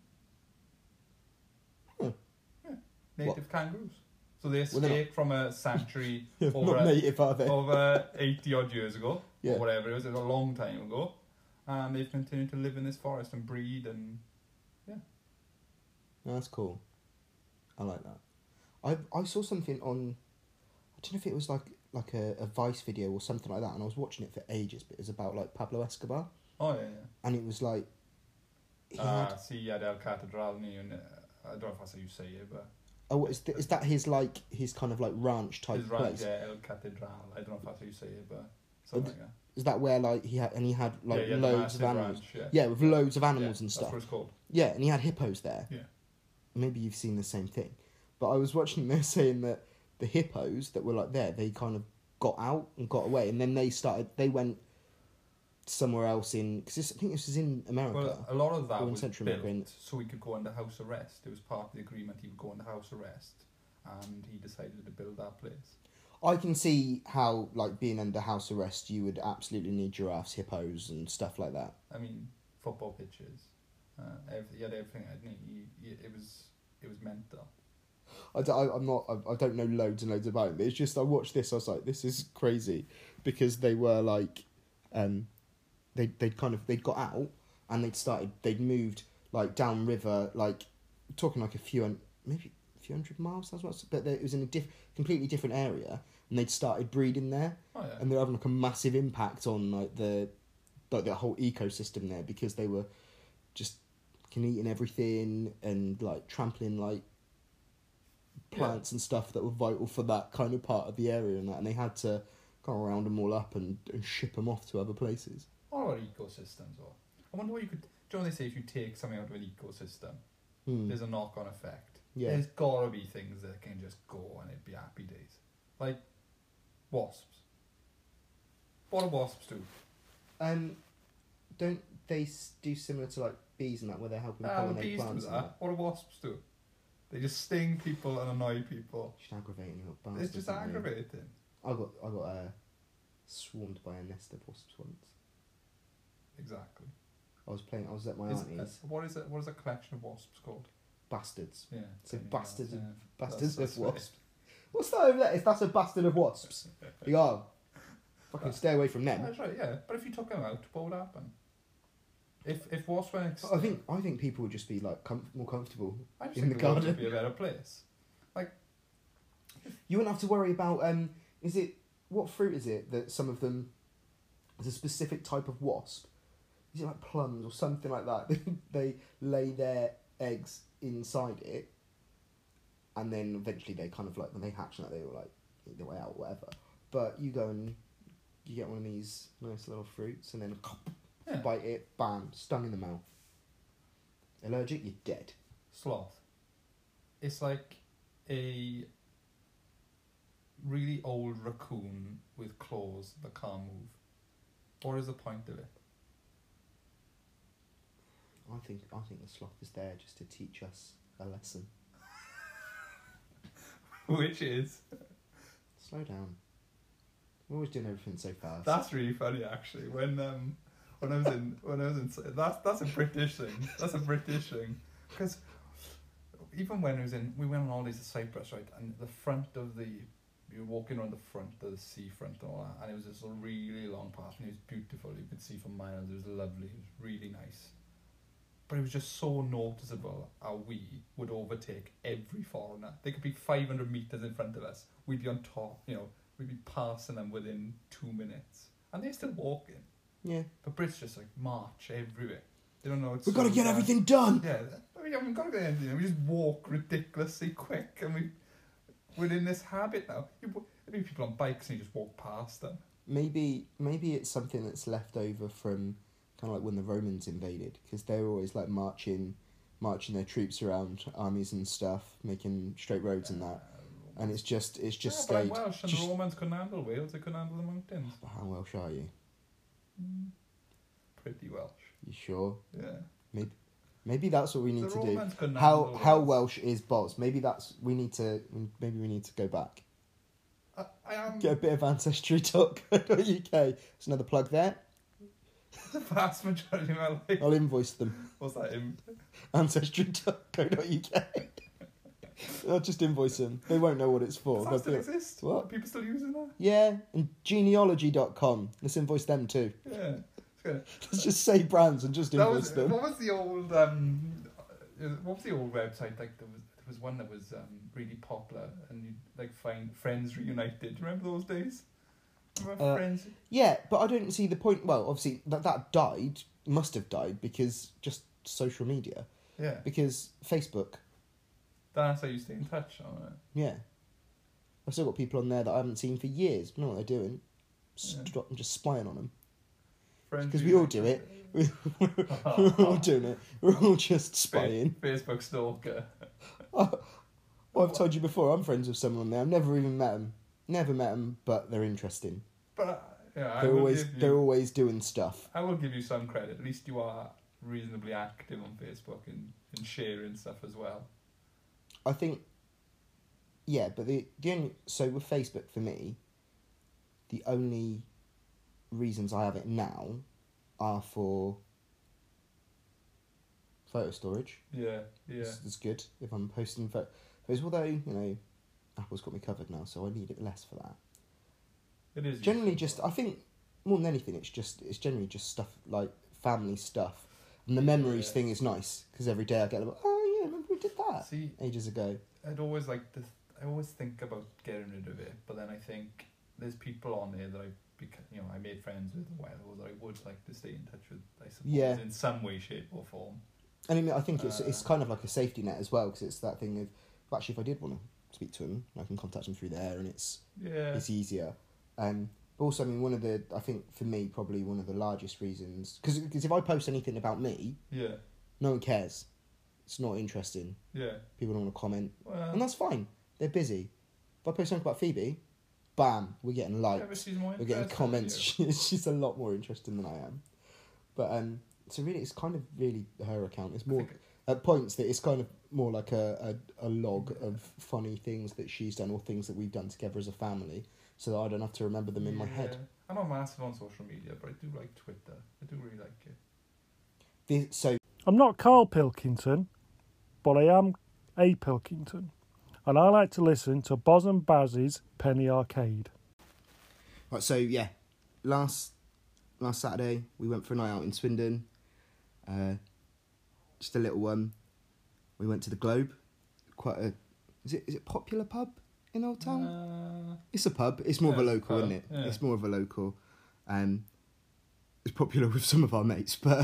Hmm. Yeah, native kangaroos. So they Well, they're escaped from a sanctuary Not over, native, are they? over 80 odd years ago, Yeah. or whatever it was. It was a long time ago, and they've continued to live in this forest and breed and No, that's cool. I like that. I saw something on. I don't know if it was like a Vice video or something like that, and I was watching it for ages. But it was about like Pablo Escobar, oh yeah. and it was like. He had, Silla del Catedral, and I don't know if that's how you say it, but oh, is that his kind of like ranch type his ranch, place? yeah, El Catedral. I don't know if that's how you say it, but something like that. Is that where like he had like Yeah, the loads of massive animals? ranch, Yeah, with loads of Yeah, animals and that's stuff. what it's called. Yeah, and he had hippos there. Yeah. Maybe you've seen the same thing, but I was watching. They're saying that the hippos that were like there, they kind of got out and got away, and then they went somewhere else because I think this is in America. Well, a lot of that Or in was Central built America. so he could go under house arrest. It was part of the agreement he would go under house arrest, and he decided to build that place. I can see how, like, being under house arrest, you would absolutely need giraffes, hippos, and stuff like that. I mean, football pitches, he had everything I'd need. It was mental. I don't know loads and loads about it, but it's just, I watched this, I was like, this is crazy, because they were, like, they'd got out, and they'd moved, like, downriver, like, talking like maybe a few hundred miles, but it was in a completely different area, and they'd started breeding there, Oh yeah. and they're having like a massive impact on like the whole ecosystem there, because they were just eating everything and like trampling like plants and stuff that were vital for that kind of part of the area and they had to go round them all up and ship them off to other places. All our ecosystems, or I wonder what you could. Do you know what they say? If you take something out of an ecosystem, there's a knock-on effect. Yeah. There's gotta be things that can just go and it'd be happy days, like wasps. What do wasps do? Don't they do similar to like bees and that, where they're helping pollinate Bees do plants? and that. What do wasps do? They just sting people and annoy people. Just aggravating little bastards. It's just aren't they? aggravating. I got swarmed by a nest of wasps once. Exactly. I was at my auntie's. What is it? What is a collection of wasps called? Bastards. Yeah. So there you bastards go, of- yeah. bastards That's of right. wasps. What's that over there? That's a bastard of wasps. You go, fucking stay away from them. That's right. Yeah. But if you took them out, what would happen? If wasps went extinct, I think people would just be like more comfortable. I just in think the the world garden. would be a better place. You wouldn't have to worry about what fruit is it that some of them, there's a specific type of wasp. Is it like plums or something like that? They lay their eggs inside it, and then eventually they kind of like, when they hatch and they will like eat their way out or whatever. But you go and you get one of these nice little fruits and then Yeah. bite it, bam, stung in the mouth. Allergic, you're dead. sloth. It's like a really old raccoon with claws that can't move. What is the point of it? I think the sloth is there just to teach us a lesson. Which is? Slow down. We're always doing everything so fast. That's really funny, actually. When I was in that's a British thing. That's a British thing. Because even when we went on holidays to Cyprus, right, and the front of you were walking around the front of the seafront and all that, and it was this really long path, and it was beautiful. You could see for miles. It was lovely. It was really nice. But it was just so noticeable how we would overtake every foreigner. They could be 500 metres in front of us. We'd be on top, we'd be passing them within 2 minutes. And they're still walking. Yeah. But Brits just march everywhere. They don't know it's We've got to get everything done! Yeah, we haven't got to get anything. We just walk ridiculously quick, and we're in this habit now. There'd be people on bikes and you just walk past them. Maybe it's something that's left over from kind of like when the Romans invaded, because they were always like marching their troops around armies and stuff, making straight roads and that. And it's just But stayed. I'm Welsh, and the Romans couldn't handle Wales. They couldn't handle the mountains. How Welsh are you? Pretty Welsh. You sure? Yeah. Maybe that's what we need The to Romans do. couldn't How handle Welsh is Boz? Maybe we need to go back. I am Get a bit of ancestry.co.uk. There's another plug there. the vast majority of my life. I'll invoice them. What's that? Ancestry.co.uk. I'll just invoice them. They won't know what it's for. Does that still They'll be like, exist? What? Are people still using that? yeah, and genealogy.com. Let's invoice them too. Yeah. It's good. Let's just say brands and just invoice them. What was the old website? Like there was one that was really popular, and you like find Friends Reunited. Do you remember those days? Remember Friends? Yeah, but I don't see the point. Well, obviously that died, must have died because just social media. Yeah. Because Facebook. That's how you stay in touch on it. Yeah. I've still got people on there that I haven't seen for years. I know what they're doing. I'm just spying on them. Because we all do it. We're all doing it. We're all just spying. Facebook stalker. Well, I've told you before, I'm friends with someone on there. I've never even met them. Never met them, but they're interesting. But yeah, They're always doing stuff. I will give you some credit. At least you are reasonably active on Facebook and sharing stuff as well. I think, yeah, but the only, so with Facebook for me, the only reasons I have it now are for photo storage. Yeah. It's good if I'm posting photos, although, Apple's got me covered now, so I need it less for that. It is Generally useful. just, I think, more than anything, it's generally just stuff like family stuff. And the memories thing is nice, because every day I get like, oh yeah, remember we did that ages ago. I always think about getting rid of it, but then I think there's people on there that I made friends with a while ago that I would like to stay in touch with, I suppose, in some way, shape or form. And I mean, I think it's kind of like a safety net as well, because it's that thing of, well, actually, if I did want to speak to him, I can contact him through there, and it's easier. But also, I mean, I think for me, probably one of the largest reasons, because if I post anything about me, no one cares. It's not interesting. Yeah. People don't want to comment. Well, And that's fine. They're busy. If I post something about Phoebe, bam, we're getting likes. We're getting comments. She's a lot more interesting than I am. But so really, it's kind of really her account. It's more at points that it's kind of more like a log of funny things that she's done or things that we've done together as a family, so that I don't have to remember them in my head. I'm not massive on social media, but I do like Twitter. I do really like it. So I'm not Carl Pilkington, but I am A Pilkington, and I like to listen to Boz and Baz's Penny Arcade. right, so yeah, last Saturday we went for a night out in Swindon. Just a little one. We went to the Globe. Is it popular pub in Old Town? It's a pub. It's more of a local, isn't it? Yeah. It's more of a local. It's popular with some of our mates, but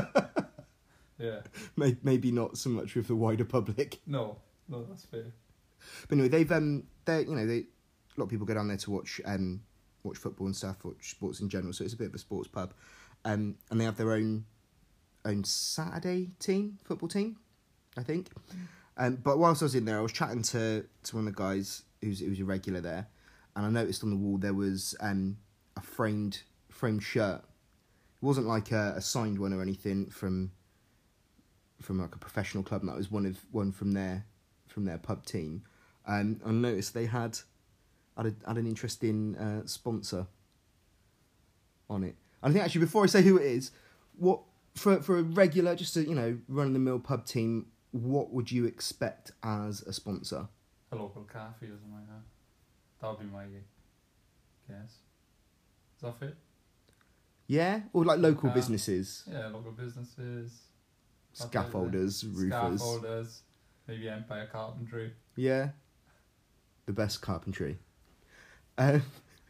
Yeah. maybe not so much with the wider public. No, that's fair. But anyway, they've a lot of people go down there to watch football and stuff, watch sports in general. So it's a bit of a sports pub, and they have their own Saturday football team. I think. But whilst I was in there, I was chatting to one of the guys who's a regular there, and I noticed on the wall there was a framed shirt. It wasn't like a signed one or anything from like a professional club. That was one from their pub team. I noticed they had an interesting sponsor on it. And I think actually before I say who it is, what for a regular, just a run of the mill pub team, what would you expect as a sponsor? A local cafe or something like that. That would be my guess. Is that fit? Yeah, or like local Okay. businesses, Yeah, local businesses. scaffolders, roofers. Scaffolders. Maybe Empire Carpentry. Yeah, the best carpentry. But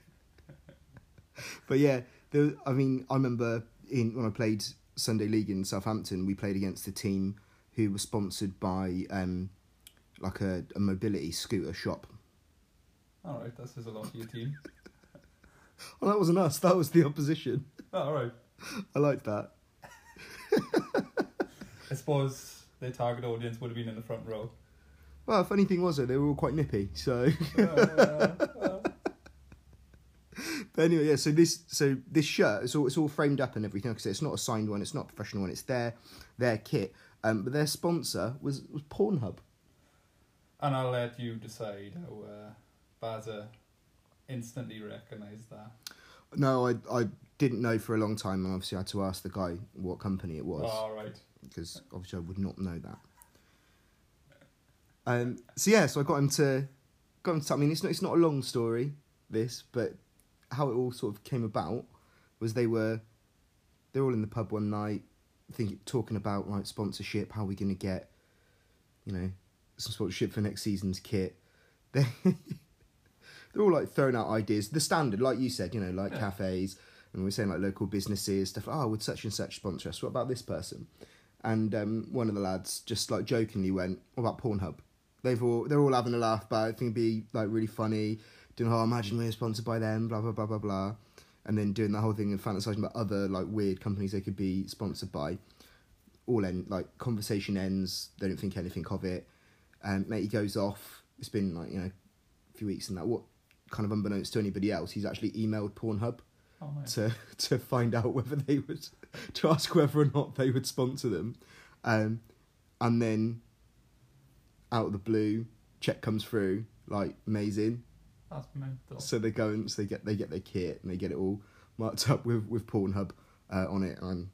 yeah, I remember when I played Sunday League in Southampton, we played against a team who was sponsored by like a mobility scooter shop. Alright, that says a lot to your team. Well, that wasn't us. That was the opposition. Alright. I liked that. I suppose their target audience would have been in the front row. Well, funny thing was, they were all quite nippy. So, but anyway, yeah. So this shirt, it's all framed up and everything. Like I said, it's not a signed one. It's not a professional one. It's their kit. But their sponsor was Pornhub. And I'll let you decide how Baza instantly recognised that. No, I didn't know for a long time, and obviously I had to ask the guy what company it was, Oh, right. because obviously I would not know that. So I got him to. I mean, it's not a long story, this, but how it all sort of came about was they were all in the pub one night, talking about like sponsorship, how we're gonna get, some sponsorship for next season's kit. They're all like throwing out ideas, the standard, like you said, like cafes, and we're saying like local businesses, stuff like, would such and such sponsor us? What about this person? And one of the lads just like jokingly went, what about Pornhub? They're all having a laugh about it. I think it'd be like really funny, doing, imagine we're sponsored by them, blah, blah, blah, blah, blah. And then doing that whole thing and fantasizing about other like weird companies they could be sponsored by. Conversation ends, they don't think anything of it. Matey goes off. It's been like, a few weeks and that. What kind of unbeknownst to anybody else, he's actually emailed Pornhub to find out whether they would, to ask whether or not they would sponsor them. And then out of the blue, check comes through, like amazing. That's mental. So they go and they get their kit and they get it all marked up with Pornhub on it, and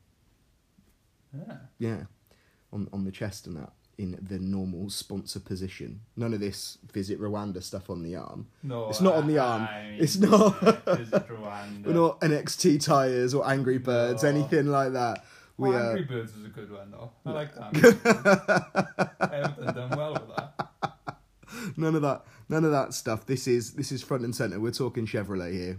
on the chest and that, in the normal sponsor position. None of this Visit Rwanda stuff on the arm. No, it's not on the arm. It's not. Visit Rwanda. We're not NXT tires or Angry Birds, anything like that. Angry Birds is a good one though. I like that. Everton done well with that. None of that stuff. This is front and centre. We're talking Chevrolet here.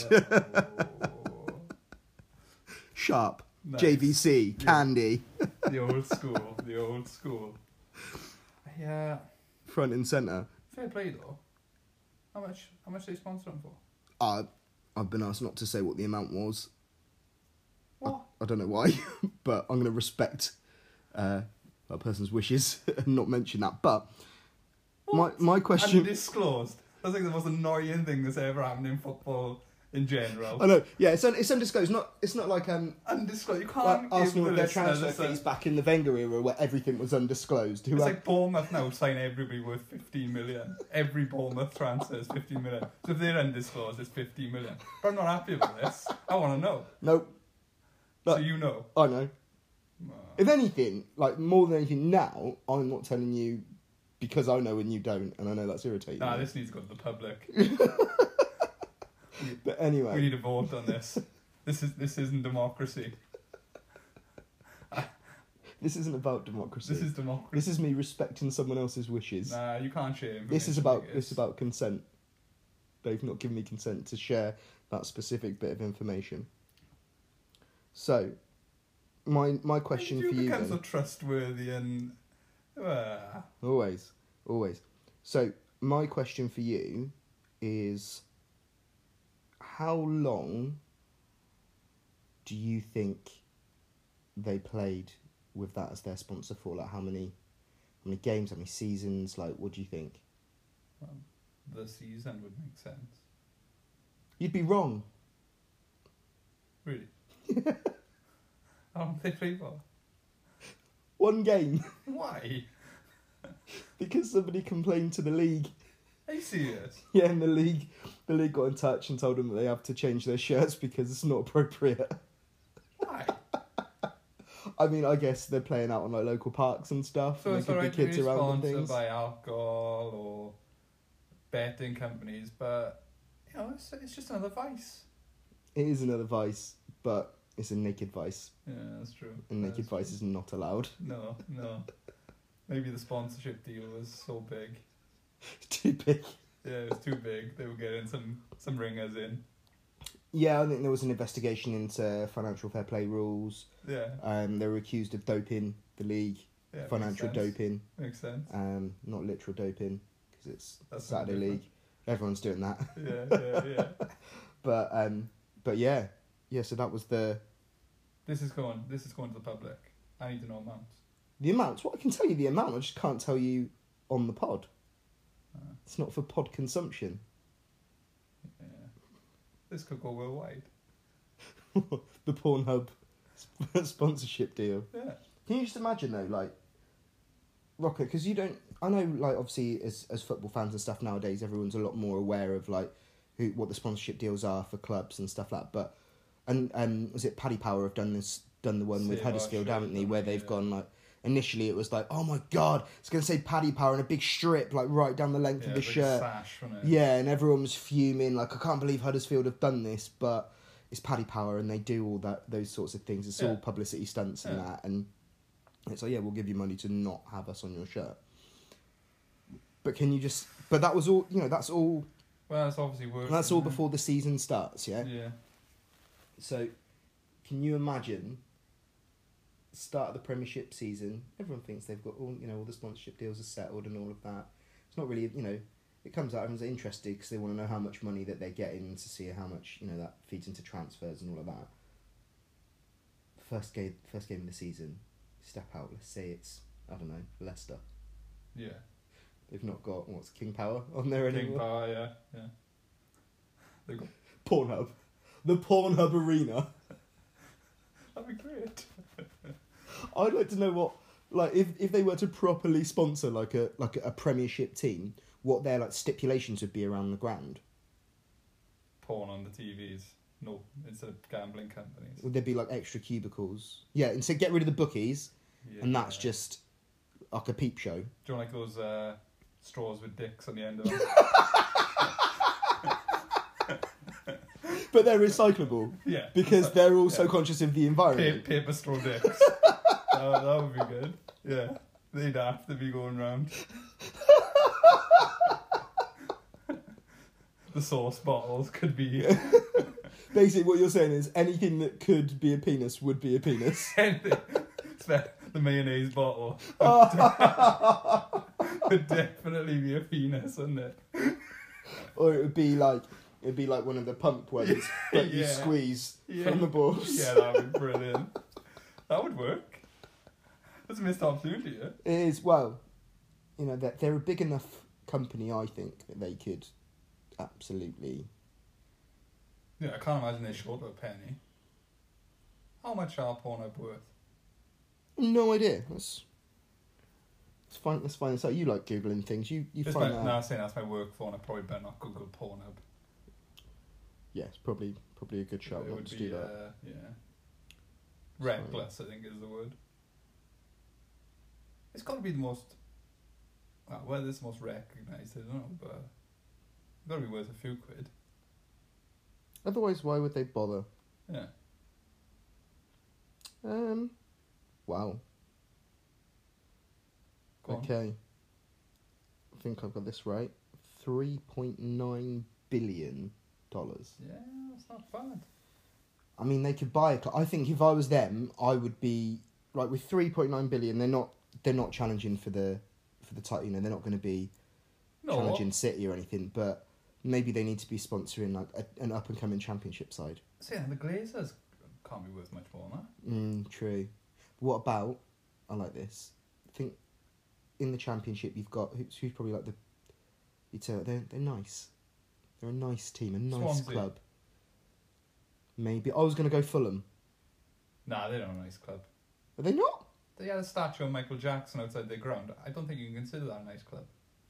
Sharp, nice. JVC, Candy. The old school. Yeah. Front and centre. Fair play though. How much they sponsor them for? I've been asked not to say what the amount was. What? I don't know why, but I'm going to respect that person's wishes and not mention that. But my question... Undisclosed. That's like the most annoying thing that's ever happened in football in general. I know, yeah, it's undisclosed. It's not like undisclosed. You can't like give Arsenal the with their listeners transfer fees back in the Wenger era where everything was undisclosed. It's like Bournemouth now sign everybody worth 15 million. Every Bournemouth transfer is 15 million. So if they're undisclosed, it's 15 million. But I'm not happy about this. I want to know. Nope. So you know. I know. If anything, like more than anything now, I'm not telling you because I know and you don't, and I know that's irritating. Nah, this needs to go to the public. But anyway, we need a vote on this. This isn't democracy. This isn't about democracy. This is democracy. This is me respecting someone else's wishes. Nah, you can't share information. This is about consent. They've not given me consent to share that specific bit of information. So, my question for you become then... so trustworthy and... Always. So, my question for you is... How long do you think they played with that as their sponsor for? Like, how many many games, how many seasons? Like, what do you think? The season would make sense. You'd be wrong. Really? How long they play for? One game. Why? Because somebody complained to the league. Are you serious? Yeah, and the league got in touch and told them that they have to change their shirts because it's not appropriate. Why? I mean, I guess they're playing out on like local parks and stuff. So and it's there alright could to be be kids around and sponsored things. by alcohol or betting companies, but you know, it's just another vice. It is another vice, but it's a naked vice, Yeah, that's true. and naked That's vice true. is not allowed. No. Maybe the sponsorship deal was so big. Too big. Yeah, it was too big. They were getting some ringers in. Yeah, I think there was an investigation into financial fair play rules. Yeah. They were accused of doping the league, Yeah, financial makes sense. doping, Makes sense. not literal doping, because it's That's Saturday something league. Everyone's doing that. Yeah. But yeah. So that was the This is going to the public. I need to know amounts. amounts. Well, I can tell you the amount. I just can't tell you on the pod. It's not for pod consumption. Yeah. This could go worldwide. The Pornhub sponsorship deal. Yeah. Can you just imagine though, like, Rocker? Because you don't. I know, like, obviously, as football fans and stuff nowadays, everyone's a lot more aware of like what the sponsorship deals are for clubs and stuff like that. But was it Paddy Power have done the one with Save Huddersfield, Our haven't they? Shirt, Where they've yeah. gone like. Initially, it was like, oh my god, it's going to say Paddy Power in a big strip, like right down the length of the it's like shirt. a sash, wasn't it? Yeah, and everyone was fuming, like, I can't believe Huddersfield have done this, but it's Paddy Power and they do all those sorts of things. It's all publicity stunts and Yeah. that, and it's like, yeah, we'll give you money to not have us on your shirt. But can you just... But that was all, that's all... Well, it's obviously working. That's all isn't it? before the season starts, yeah? Yeah. So, can you imagine... Start of the Premiership season, everyone thinks they've got all the sponsorship deals are settled and all of that. It's not really, it comes out, everyone's interested because they want to know how much money that they're getting to see how much, that feeds into transfers and all of that. First game of the season, step out, let's say it's, I don't know, Leicester. Yeah. They've not got, King Power on there anymore? King Power, yeah. They've got... Pornhub. The Pornhub Arena. That'd be great. I'd like to know what, like, if they were to properly sponsor like a Premiership team, what their like stipulations would be around the ground. Porn on the TVs. No, instead of gambling companies. Would there be like extra cubicles? Yeah, and so get rid of the bookies, Yeah. and that's just like a peep show. Do you want like those straws with dicks on the end of them? But they're recyclable Yeah. because they're also conscious of the environment. Paper straw dicks. That would be good. Yeah. They'd have to be going round. The sauce bottles could be Basically, what you're saying is anything that could be a penis would be a penis. anything. The mayonnaise bottle would definitely be a penis, wouldn't it? Or it would be like one of the pump ones that you Yeah. squeeze Yeah. from the balls. Yeah, that would be brilliant. That would work. That's a missed opportunity, yeah? It is, well, they're a big enough company, I think, that they could absolutely... Yeah, I can't imagine they're short of a penny. How much are Pornhub worth? No idea. Let's find this out. You like Googling things. You It's find my, out. no, I'm saying that's my work phone. I probably better not Google Pornhub. Yeah, it's probably a good shout It not would to be, do that. yeah. Reckless, I think, is the word. It's got to be the most... Well, whether it's the most recognised, I don't know, but... It's got to be worth a few quid. Otherwise, why would they bother? Yeah. Wow. Go on. Okay. I think I've got this right. $3.9 billion. Yeah, that's not bad. I mean, they could buy a club. I think if I was them, I would be like with 3.9 billion. They're not challenging for the title. They're not going to be challenging City or anything. But maybe they need to be sponsoring like an up and coming Championship side. So yeah, the Glazers can't be worth much more than that. True. What about? I like this. I think in the Championship, you've got who's probably like they're nice. They're a nice team, a nice Swansea. club. Maybe I was going to go Fulham. Nah, they're not a nice club. Are they not? They had a statue of Michael Jackson outside their ground. I don't think you can consider that a nice club.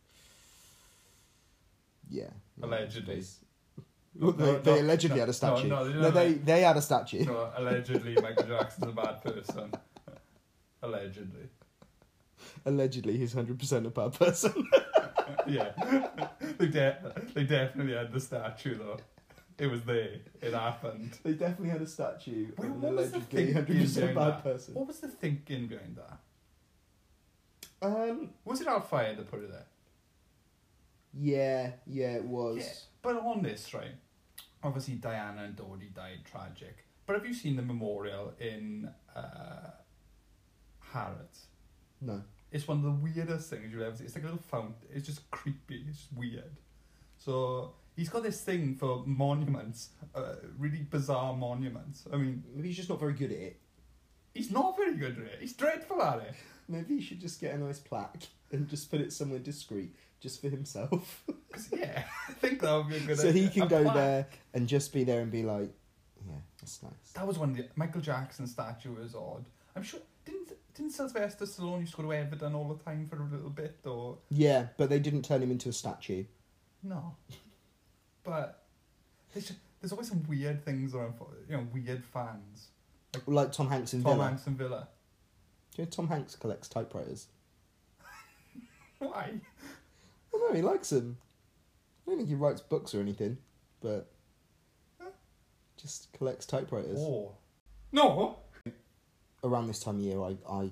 Yeah. Allegedly. Well, they allegedly had a statue. They had a statue. No, allegedly Michael Jackson's a bad person. Allegedly. Allegedly, he's 100% a bad person. Yeah. They definitely had the statue, though. It was there. It happened. They definitely had a statue of an What was the allegedly thinking 100% behind bad that? person. What was the thinking behind that? Was it Al Fayed that put it there? Yeah, it was. Yeah. But on this, right, obviously Diana and Dodie died tragic. But have you seen the memorial in Harrods? No. It's one of the weirdest things you'll ever see. It's like a little fountain. It's just creepy. It's just weird. So he's got this thing for monuments, really bizarre monuments. I mean, Maybe he's just not very good at it. he's not very good at it. He's dreadful at it. Maybe he should just get a nice plaque and just put it somewhere discreet, just for himself. 'Cause, yeah, I think that would be a good So idea. he can A go plaque. there and just be there and be like, yeah, that's nice. That was when the Michael Jackson statue was odd. I'm sure didn't Sylvester Stallone used to go to Everton all the time for a little bit, or Yeah, but they didn't turn him into a statue. no? But there's always some weird things around, weird fans. Like Tom Hanks in Tom Villa. Hanks and Villa. Do you know Tom Hanks collects typewriters? Why? Well, no, he likes them. I don't think he writes books or anything, but just collects typewriters. Oh. No. Around this time of year,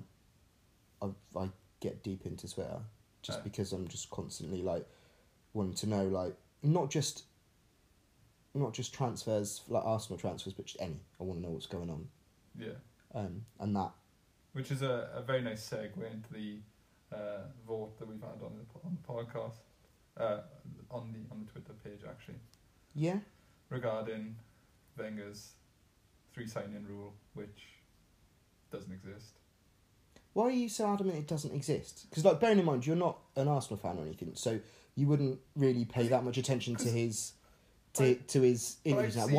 I get deep into Twitter just because I'm just constantly like wanting to know, like not just transfers, like Arsenal transfers, but just any. I want to know what's going on. Yeah. And that. Which is a very nice segue into the vote that we've had on the podcast, on the Twitter page actually, Yeah. regarding Wenger's 3 signing rule, which doesn't exist. Why are you so adamant it doesn't exist? Because, like, bearing in mind, you're not an Arsenal fan or anything, so you wouldn't really pay that much attention to his his interviews now.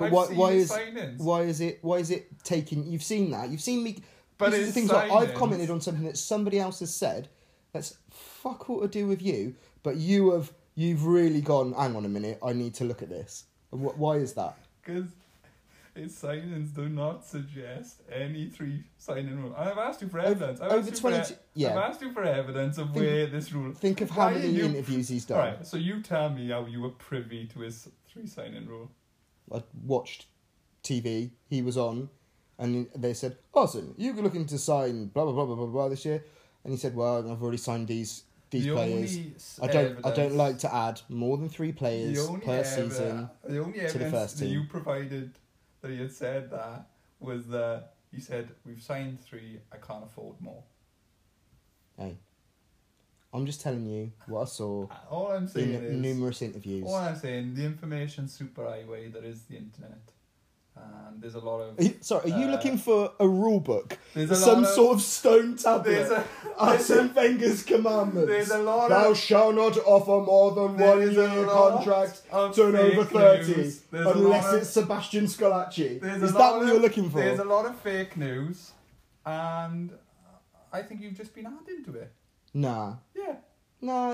Why is it taking? You've seen that. You've seen me. But these are it's things like I've signings. commented on something that somebody else has said. That's fuck all to do with you. But you've really gone. Hang on a minute. I need to look at this. Why is that? Because his signings do not suggest any 3 signing rule. And I've asked you for evidence. I've asked you for evidence of where this rule... Think of how many interviews he's done. Alright, so you tell me how you were privy to his 3 signing rule. I watched TV. He was on, and they said, "Arsene, you're looking to sign blah blah blah blah blah blah this year," and he said, "Well, I've already signed these players. I don't like to add more than 3 players per season the only to the first that team." you provided that he had said that was that he said, "We've signed 3, I can't afford more." Hey, I'm just telling you what I saw All I'm saying in is... numerous interviews. All I'm saying, the information superhighway that is the internet. And there's a lot of... Are you looking for a rule book? There's a Some lot of- sort of stone tablet? There's Arsene Wenger's commandments. There's a lot Thou of... shalt not offer more than There 1 is a year lot contract of to an over fake 30, news. There's a unless lot of- it's Sebastian Scolacci. There's Is a that lot what of- you're looking for? There's a lot of fake news. And I think you've just been adding to it. Nah. Yeah. Nah,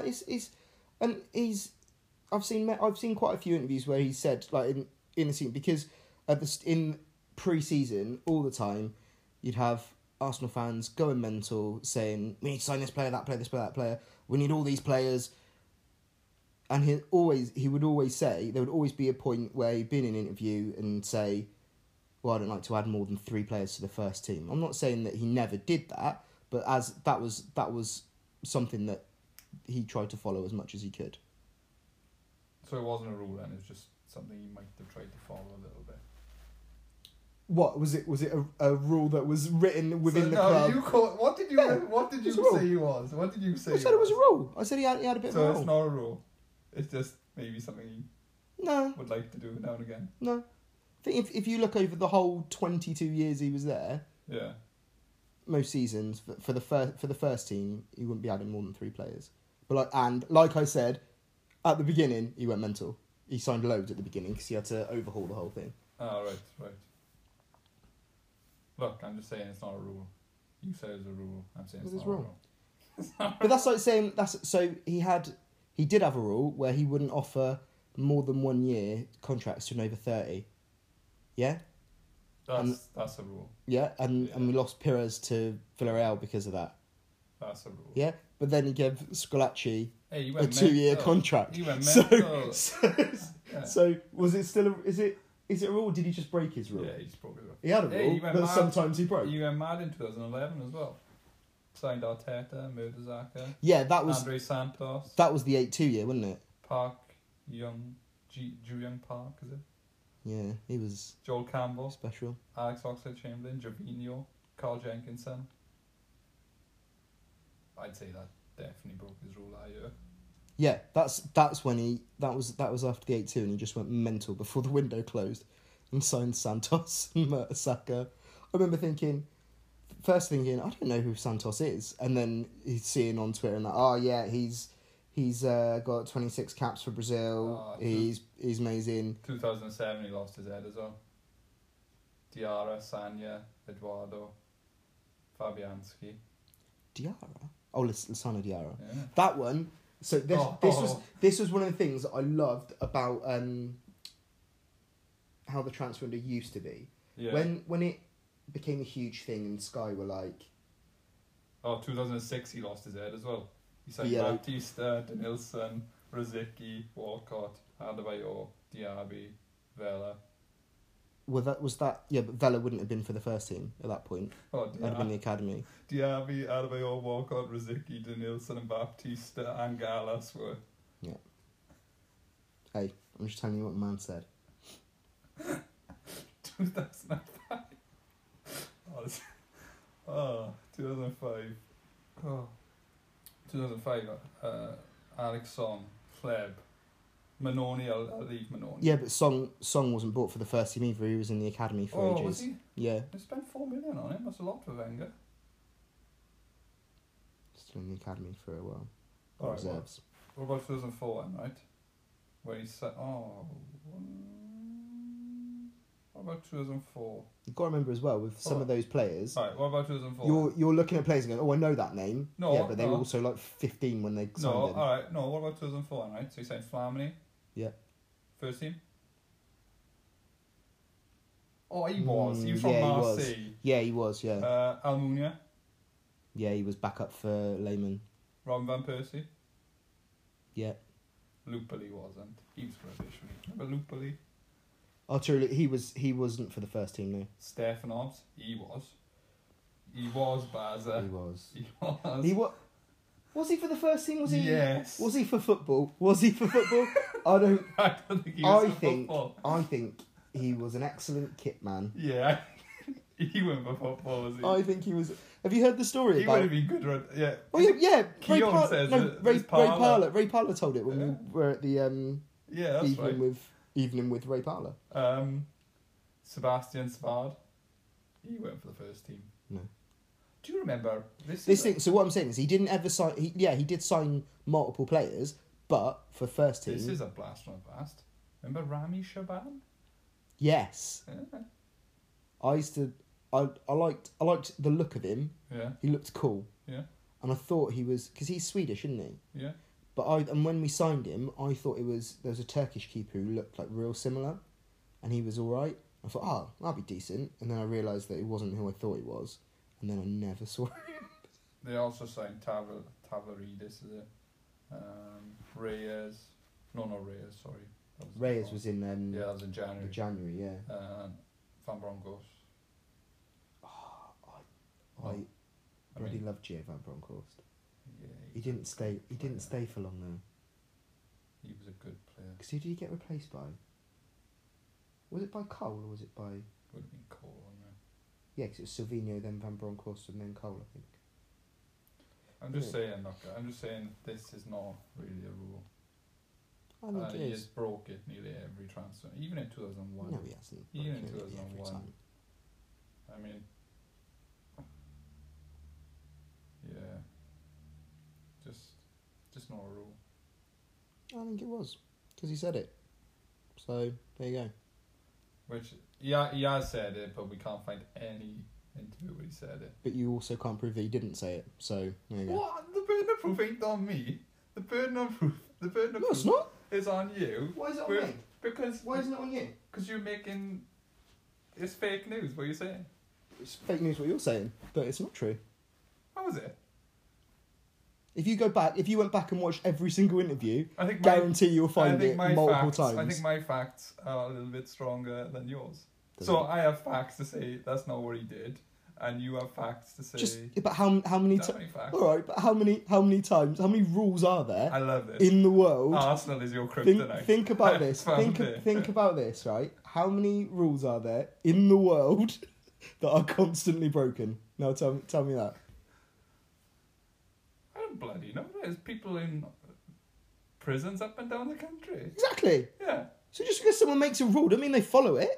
I've seen quite a few interviews where he said, like, in the scene, because in pre-season, all the time, you'd have Arsenal fans going mental, saying, "We need to sign this player, that player, this player, that player. We need all these players." And he would always say, there would always be a point where he'd be in an interview and say, "Well, I don't like to add more than 3 players to the first team." I'm not saying that he never did that, but as that was something that he tried to follow as much as he could. So it wasn't a rule then, it was just something you might have tried to follow a little bit. What was it? Was it a rule that was written within the club? What did you Yeah, say it's a rule. he was? What did you say? I said it was a rule. I said he had a bit So of a it's rule. not a rule. It's just maybe something he No, would like to do now and again. no. I think if you look over the whole 22 years he was there, Yeah. most seasons for the first team, he wouldn't be adding more than 3 players. But like I said at the beginning, he went mental. He signed loads at the beginning because he had to overhaul the whole thing. Oh, right. Look, I'm just saying it's not a rule. You say it's a rule. I'm saying it's not wrong. a rule. But that's like saying he did have a rule where he wouldn't offer more than 1 year contracts to an over 30. Yeah? That's a rule. Yeah, and we lost Pires to Villarreal because of that. That's a rule. Yeah, but then he gave Scolacci Hey, a 2-year contract. He went So, mental. so was it still is it a rule or did he just break his rule? Yeah, he's probably right. He had a Hey, rule, he went but mad. sometimes he broke. You went mad in 2011 as well. Signed Arteta, Mertesacker, Yeah, that was Andre Santos, the 8-2 year, wasn't it? Park, Ju Young Park, is it? Yeah, he was Joel Campbell, special. Alex Oxlade-Chamberlain, Jorginho, Carl Jenkinson. I'd say that definitely broke his rule that year. Yeah, that's when that was after the 8-2 and he just went mental before the window closed and signed Santos and Mertesacker. I remember thinking, I don't know who Santos is, and then he's seeing on Twitter and he's got 26 caps for Brazil. He's amazing. 2007 he lost his head as well. Diarra, Sanya, Eduardo, Fabianski. Diarra? Oh, Lissano Diarra. Yeah. That one. So this was one of the things that I loved about how the transfer window used to be. Yeah. When it became a huge thing and Sky were like, 2006 he lost his head as well. He signed Baptista, Denilson, Rosicky, Walcott, Adebayor, Diaby, Vela. well, but Vela wouldn't have been for the first team at that point. Oh, I'd have been the academy. Diaby, Adebayor, Walcott, Rosicky, Denilson and Baptista and Gallas were... Yeah. Hey, I'm just telling you what the man said. 2005. 2005. 2005. Alex Song, Pleb, Manoni. I'll leave Manoni. Yeah, but Song wasn't bought for the first team either. He was in the academy for ages. Was he? Yeah, They spent $4 million on him. That's a lot for Wenger. still in the academy for a while. Alright, Reserves. what about 2004 then, right? Where he said, what about 2004? You've got to remember as well with some of those players. Alright, what about 2004? You're looking at players and going, oh, I know that name. No, yeah, but they were no. also like 15 when they signed No, him. alright, no, what about 2004, right? So you signed Flamini? Yeah. First team? Oh, he was. He was from yeah, he was. Marseille. Yeah, he was, yeah. Almunia, Yeah, he was back up for Lehman. Robin Van Persie. Yeah. Lupoli wasn't. He was rubbish. Remember Lupoli? Oh, true. He wasn't for the first team, no. Stefanovs. He was. He was Baza. He was. He was. He was he for the first team? Was he? Yes. Was he for football? Was he for football? I don't think he was for think football. I think he was an excellent kit man. Yeah. He went for football, was he? I think he was. Have you heard the story He about? would have been good, right? Yeah. Oh yeah. Keown says that Ray it's Parlour. Parlour told it when we were at the Yeah, that's evening with Ray Parlour. Sebastian Spard. He went for the first team. No. Do you remember this thing? So what I'm saying is he didn't ever sign. He did sign multiple players, but for first team. This is a blast from the past. Remember Rami Shaban? Yes. Yeah. I liked the look of him. Yeah. He looked cool. Yeah. And I thought he was, because he's Swedish, isn't he? Yeah. But when we signed him, I thought there was a Turkish keeper who looked like real similar, and he was all right. I thought, oh, that'll be decent. And then I realised that he wasn't who I thought he was, and then I never saw him. They also signed Tavaridis, is it? Reyes. No, Reyes, sorry. Reyes was in yeah, that was in January. January, yeah. Van Bronckhorst. I really loved Gio Van Bronckhorst. Yeah, He didn't stay. He didn't stay for long though. He was a good player. Because who did he get replaced by? Was it by Cole or was it by? Would have been Cole, wouldn't it? Yeah, because it was Silvino, then Van Bronckhorst, and then Cole, I think. I'm just saying, look. I'm just saying this is not really a rule. I think He it has is. broke it nearly every transfer, even in 2001. No, he hasn't. Even in Broken it every 2001. time. I mean, not a rule. I think it was, because he said it. So, there you go. Which, he has said it, but we can't find any interview where he said it. But you also can't prove that he didn't say it, so there you go. What? The burden of proof ain't on me. The burden of proof No, it's not. is on you. Why is it on We're- me? Because Why isn't it on you? Because you're making... It's fake news, what are you saying? It's fake news what you're saying, but it's not true. How is it? If you went back and watched every single interview, I think guarantee you'll find it multiple times. I think my facts are a little bit stronger than yours. Doesn't So it? I have facts to say that's not what he did, and you have facts to say... But how many that times? many facts. All right, but how many times? How many rules are there I love this. in the world? Arsenal is your kryptonite. Think about this. Found it. Think about this, right? How many rules are there in the world that are constantly broken? Now tell me that. I don't bloody know. There's people in prisons up and down the country. Exactly. Yeah. So just because someone makes a rule, don't mean they follow it.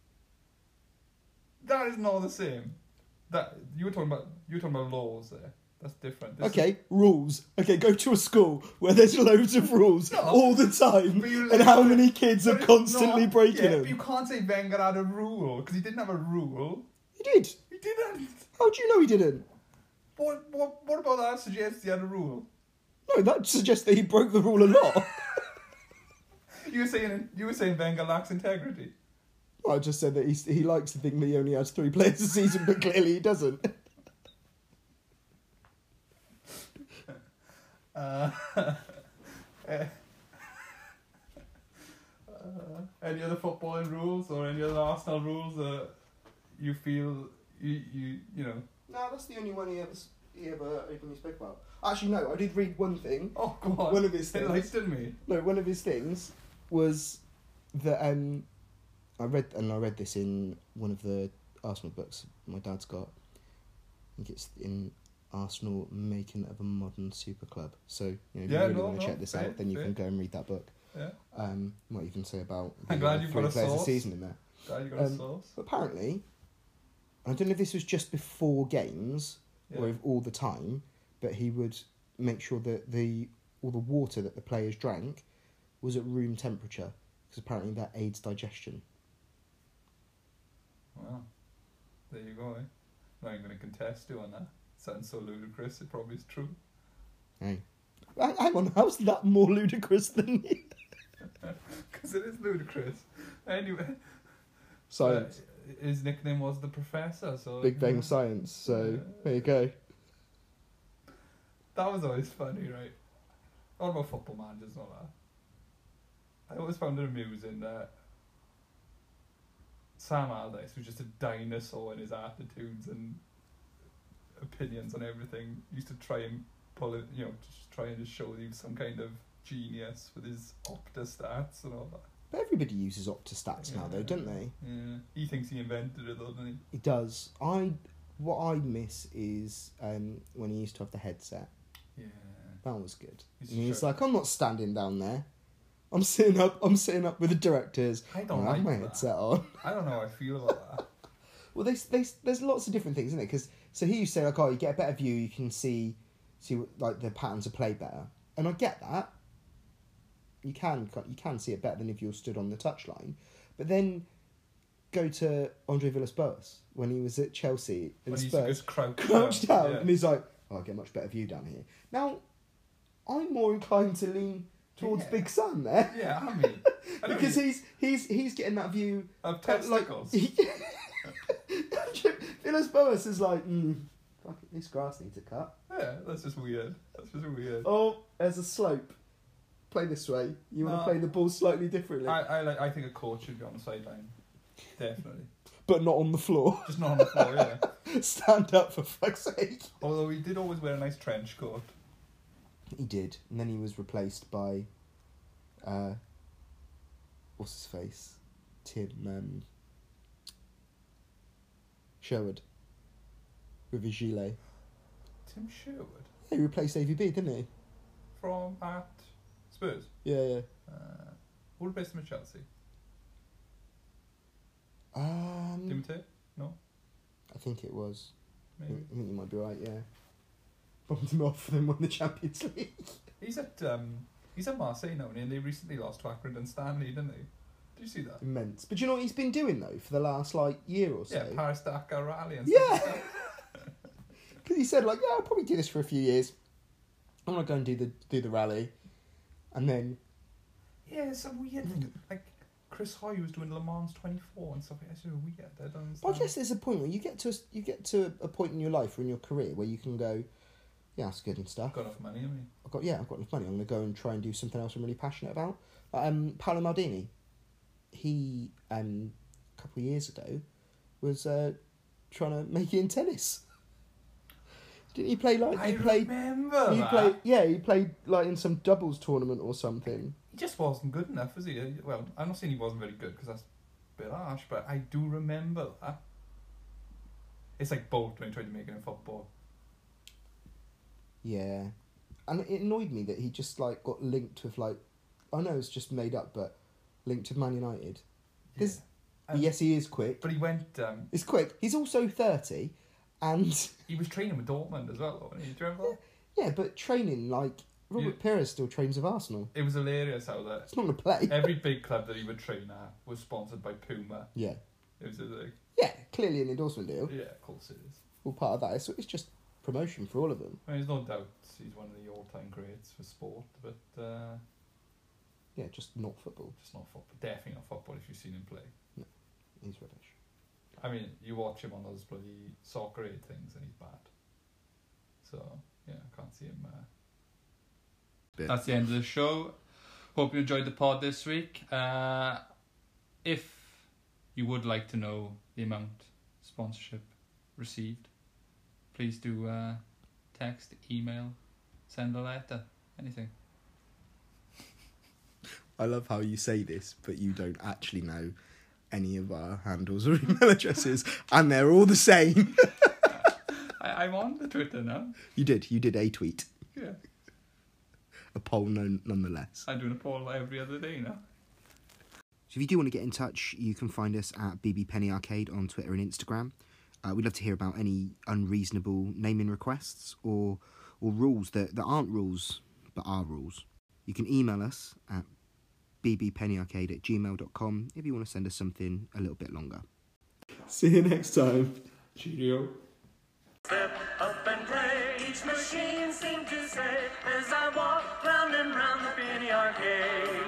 That is not the same. That you were talking about laws there. That's different. This Okay, rules. Okay, go to a school where there's loads of rules No. all the time, But you- and how many kids are but it's constantly not- breaking yeah, them? But you can't say Wenger had a rule because he didn't have a rule. He did. He didn't. How do you know he didn't? What about that suggests he had a rule? No, that suggests that he broke the rule a lot. You were saying Wenger lacks integrity. I just said that he likes to think that he only has 3 players a season, but clearly he doesn't. Any other footballing rules or any other Arsenal rules that you feel you know? No, that's the only one he ever openly spoke about. Actually, no, I did read one thing. Oh, go on. One of his things. Enlighten me. No, one of his things was that I read this in one of the Arsenal books my dad's got. I think it's in Arsenal Making of a Modern Super Club. So if you really want to check this out, then you can go and read that book. Yeah. Might even say about I'm glad you've 3 got a players a source. season in there. Glad you got a source. But apparently, I don't know if this was just before games or if all the time, but he would make sure that all the water that the players drank was at room temperature, because apparently that aids digestion. Wow. There you go, eh? I'm not even going to contest you on that. Sounds so ludicrous, it probably is true. Hey. Hang on, how's that more ludicrous than you? Because it is ludicrous. Anyway. Science. His nickname was the Professor, so... Big Bang Science, so there you go. That was always funny, right? All about football managers and all that. I always found it amusing that Sam Allardyce was just a dinosaur in his attitudes and opinions on everything. He used to try and pull it, just try and just show you some kind of genius with his Opta stats and all that. But everybody uses Opta-Stats now, though, don't they? Yeah. He thinks he invented it, though, doesn't he? He does. What I miss is when he used to have the headset. Yeah. That was good. He's And he's sure. like, I'm not standing down there. I'm sitting up with the directors. I don't I have like my that. headset on. I don't know how I feel about that. Well, there's lots of different things, isn't it? Because so he used to say like, oh, you get a better view, you can see what, like the patterns of play better, and I get that. You can see it better than if you're stood on the touchline, but then go to Andre Villas-Boas when he was at Chelsea and When he used to Spurs, just crouch down, yeah. and he's like, oh, I get a much better view down here. Now, I'm more inclined to lean towards Yeah. Big Sam there. Yeah, I mean... I know Because you- he's getting that view Of testicles. Villas-Boas is like, fuck it, this grass needs a cut. Yeah, that's just weird. Oh, there's a slope. Play this way. You want to No. play the ball slightly differently, I think a coach should be on the sideline. Definitely. but not on the floor. Just not on the floor, yeah. Stand up for fuck's sake. Although he did always wear a nice trench coat. He did, and then he was replaced by, what's his face, Tim Sherwood, with his gilet. Tim Sherwood? He replaced AVB, didn't he? From at Spurs. Yeah. Who replaced him at Chelsea? Um, Timothy? No? I think it was. I Maybe. think you might be right. Yeah. bombed him off and then won the Champions League. He's at Marseille now, and they recently lost to Accrington Stanley, didn't they? Did you see that? Immense. But do you know what he's been doing though for the last year or so? Yeah, Paris Dakar Rally and stuff. Yeah. Because he said I'll probably do this for a few years. I'm gonna go and do the rally, and then Yeah, it's so weird. Like Chris Hoy was doing Le Mans 24 and stuff. It's so weird. I don't understand. Well, I guess there's a point where you get to a point in your life or in your career where you can go, yeah, that's good and stuff. Got enough money, haven't you? I've got enough money. I'm gonna go and try and do something else I'm really passionate about. Paolo Maldini, he a couple of years ago was trying to make it in tennis. Didn't he play I remember that. He played in some doubles tournament or something. He just wasn't good enough, was he? Well, I'm not saying he wasn't very good because that's a bit harsh, but I do remember that. It's like Bolt when he tried to make it in football. Yeah, and it annoyed me that he just got linked with I know it's just made up, but linked with Man United. Yeah. Yes, he is quick. But he went. He's quick. He's also 30, and he was training with Dortmund as well, wasn't he? Do you remember that? Yeah, but training Robert Pires still trains with Arsenal. It was hilarious how that. It's not going to play. Every big club that he would train at was sponsored by Puma. Yeah. It was like. Yeah, clearly an endorsement deal. Yeah, of course it is. All part of that. It's just promotion for all of them. I mean, there's no doubt he's one of the all-time greats for sport, but yeah, just not football. Just not football. Definitely not football if you've seen him play. No, he's rubbish. I mean, you watch him on those bloody soccer aid things and he's bad. So, yeah, I can't see him. That's the end of the show. Hope you enjoyed the pod this week. If you would like to know the amount sponsorship received, please do text, email, send a letter, anything. I love how you say this, but you don't actually know any of our handles or email addresses, and they're all the same. I'm on the Twitter now. You did a tweet. Yeah. A poll nonetheless. I'm doing a poll every other day now. So if you do want to get in touch, you can find us at BB Penny Arcade on Twitter and Instagram. We'd love to hear about any unreasonable naming requests or rules that aren't rules but are rules. You can email us at bbpennyarcade@gmail.com if you want to send us something a little bit longer. See you next time. Cheerio. Step up and play, each machine seemed to say, as I walk round and round the penny arcade.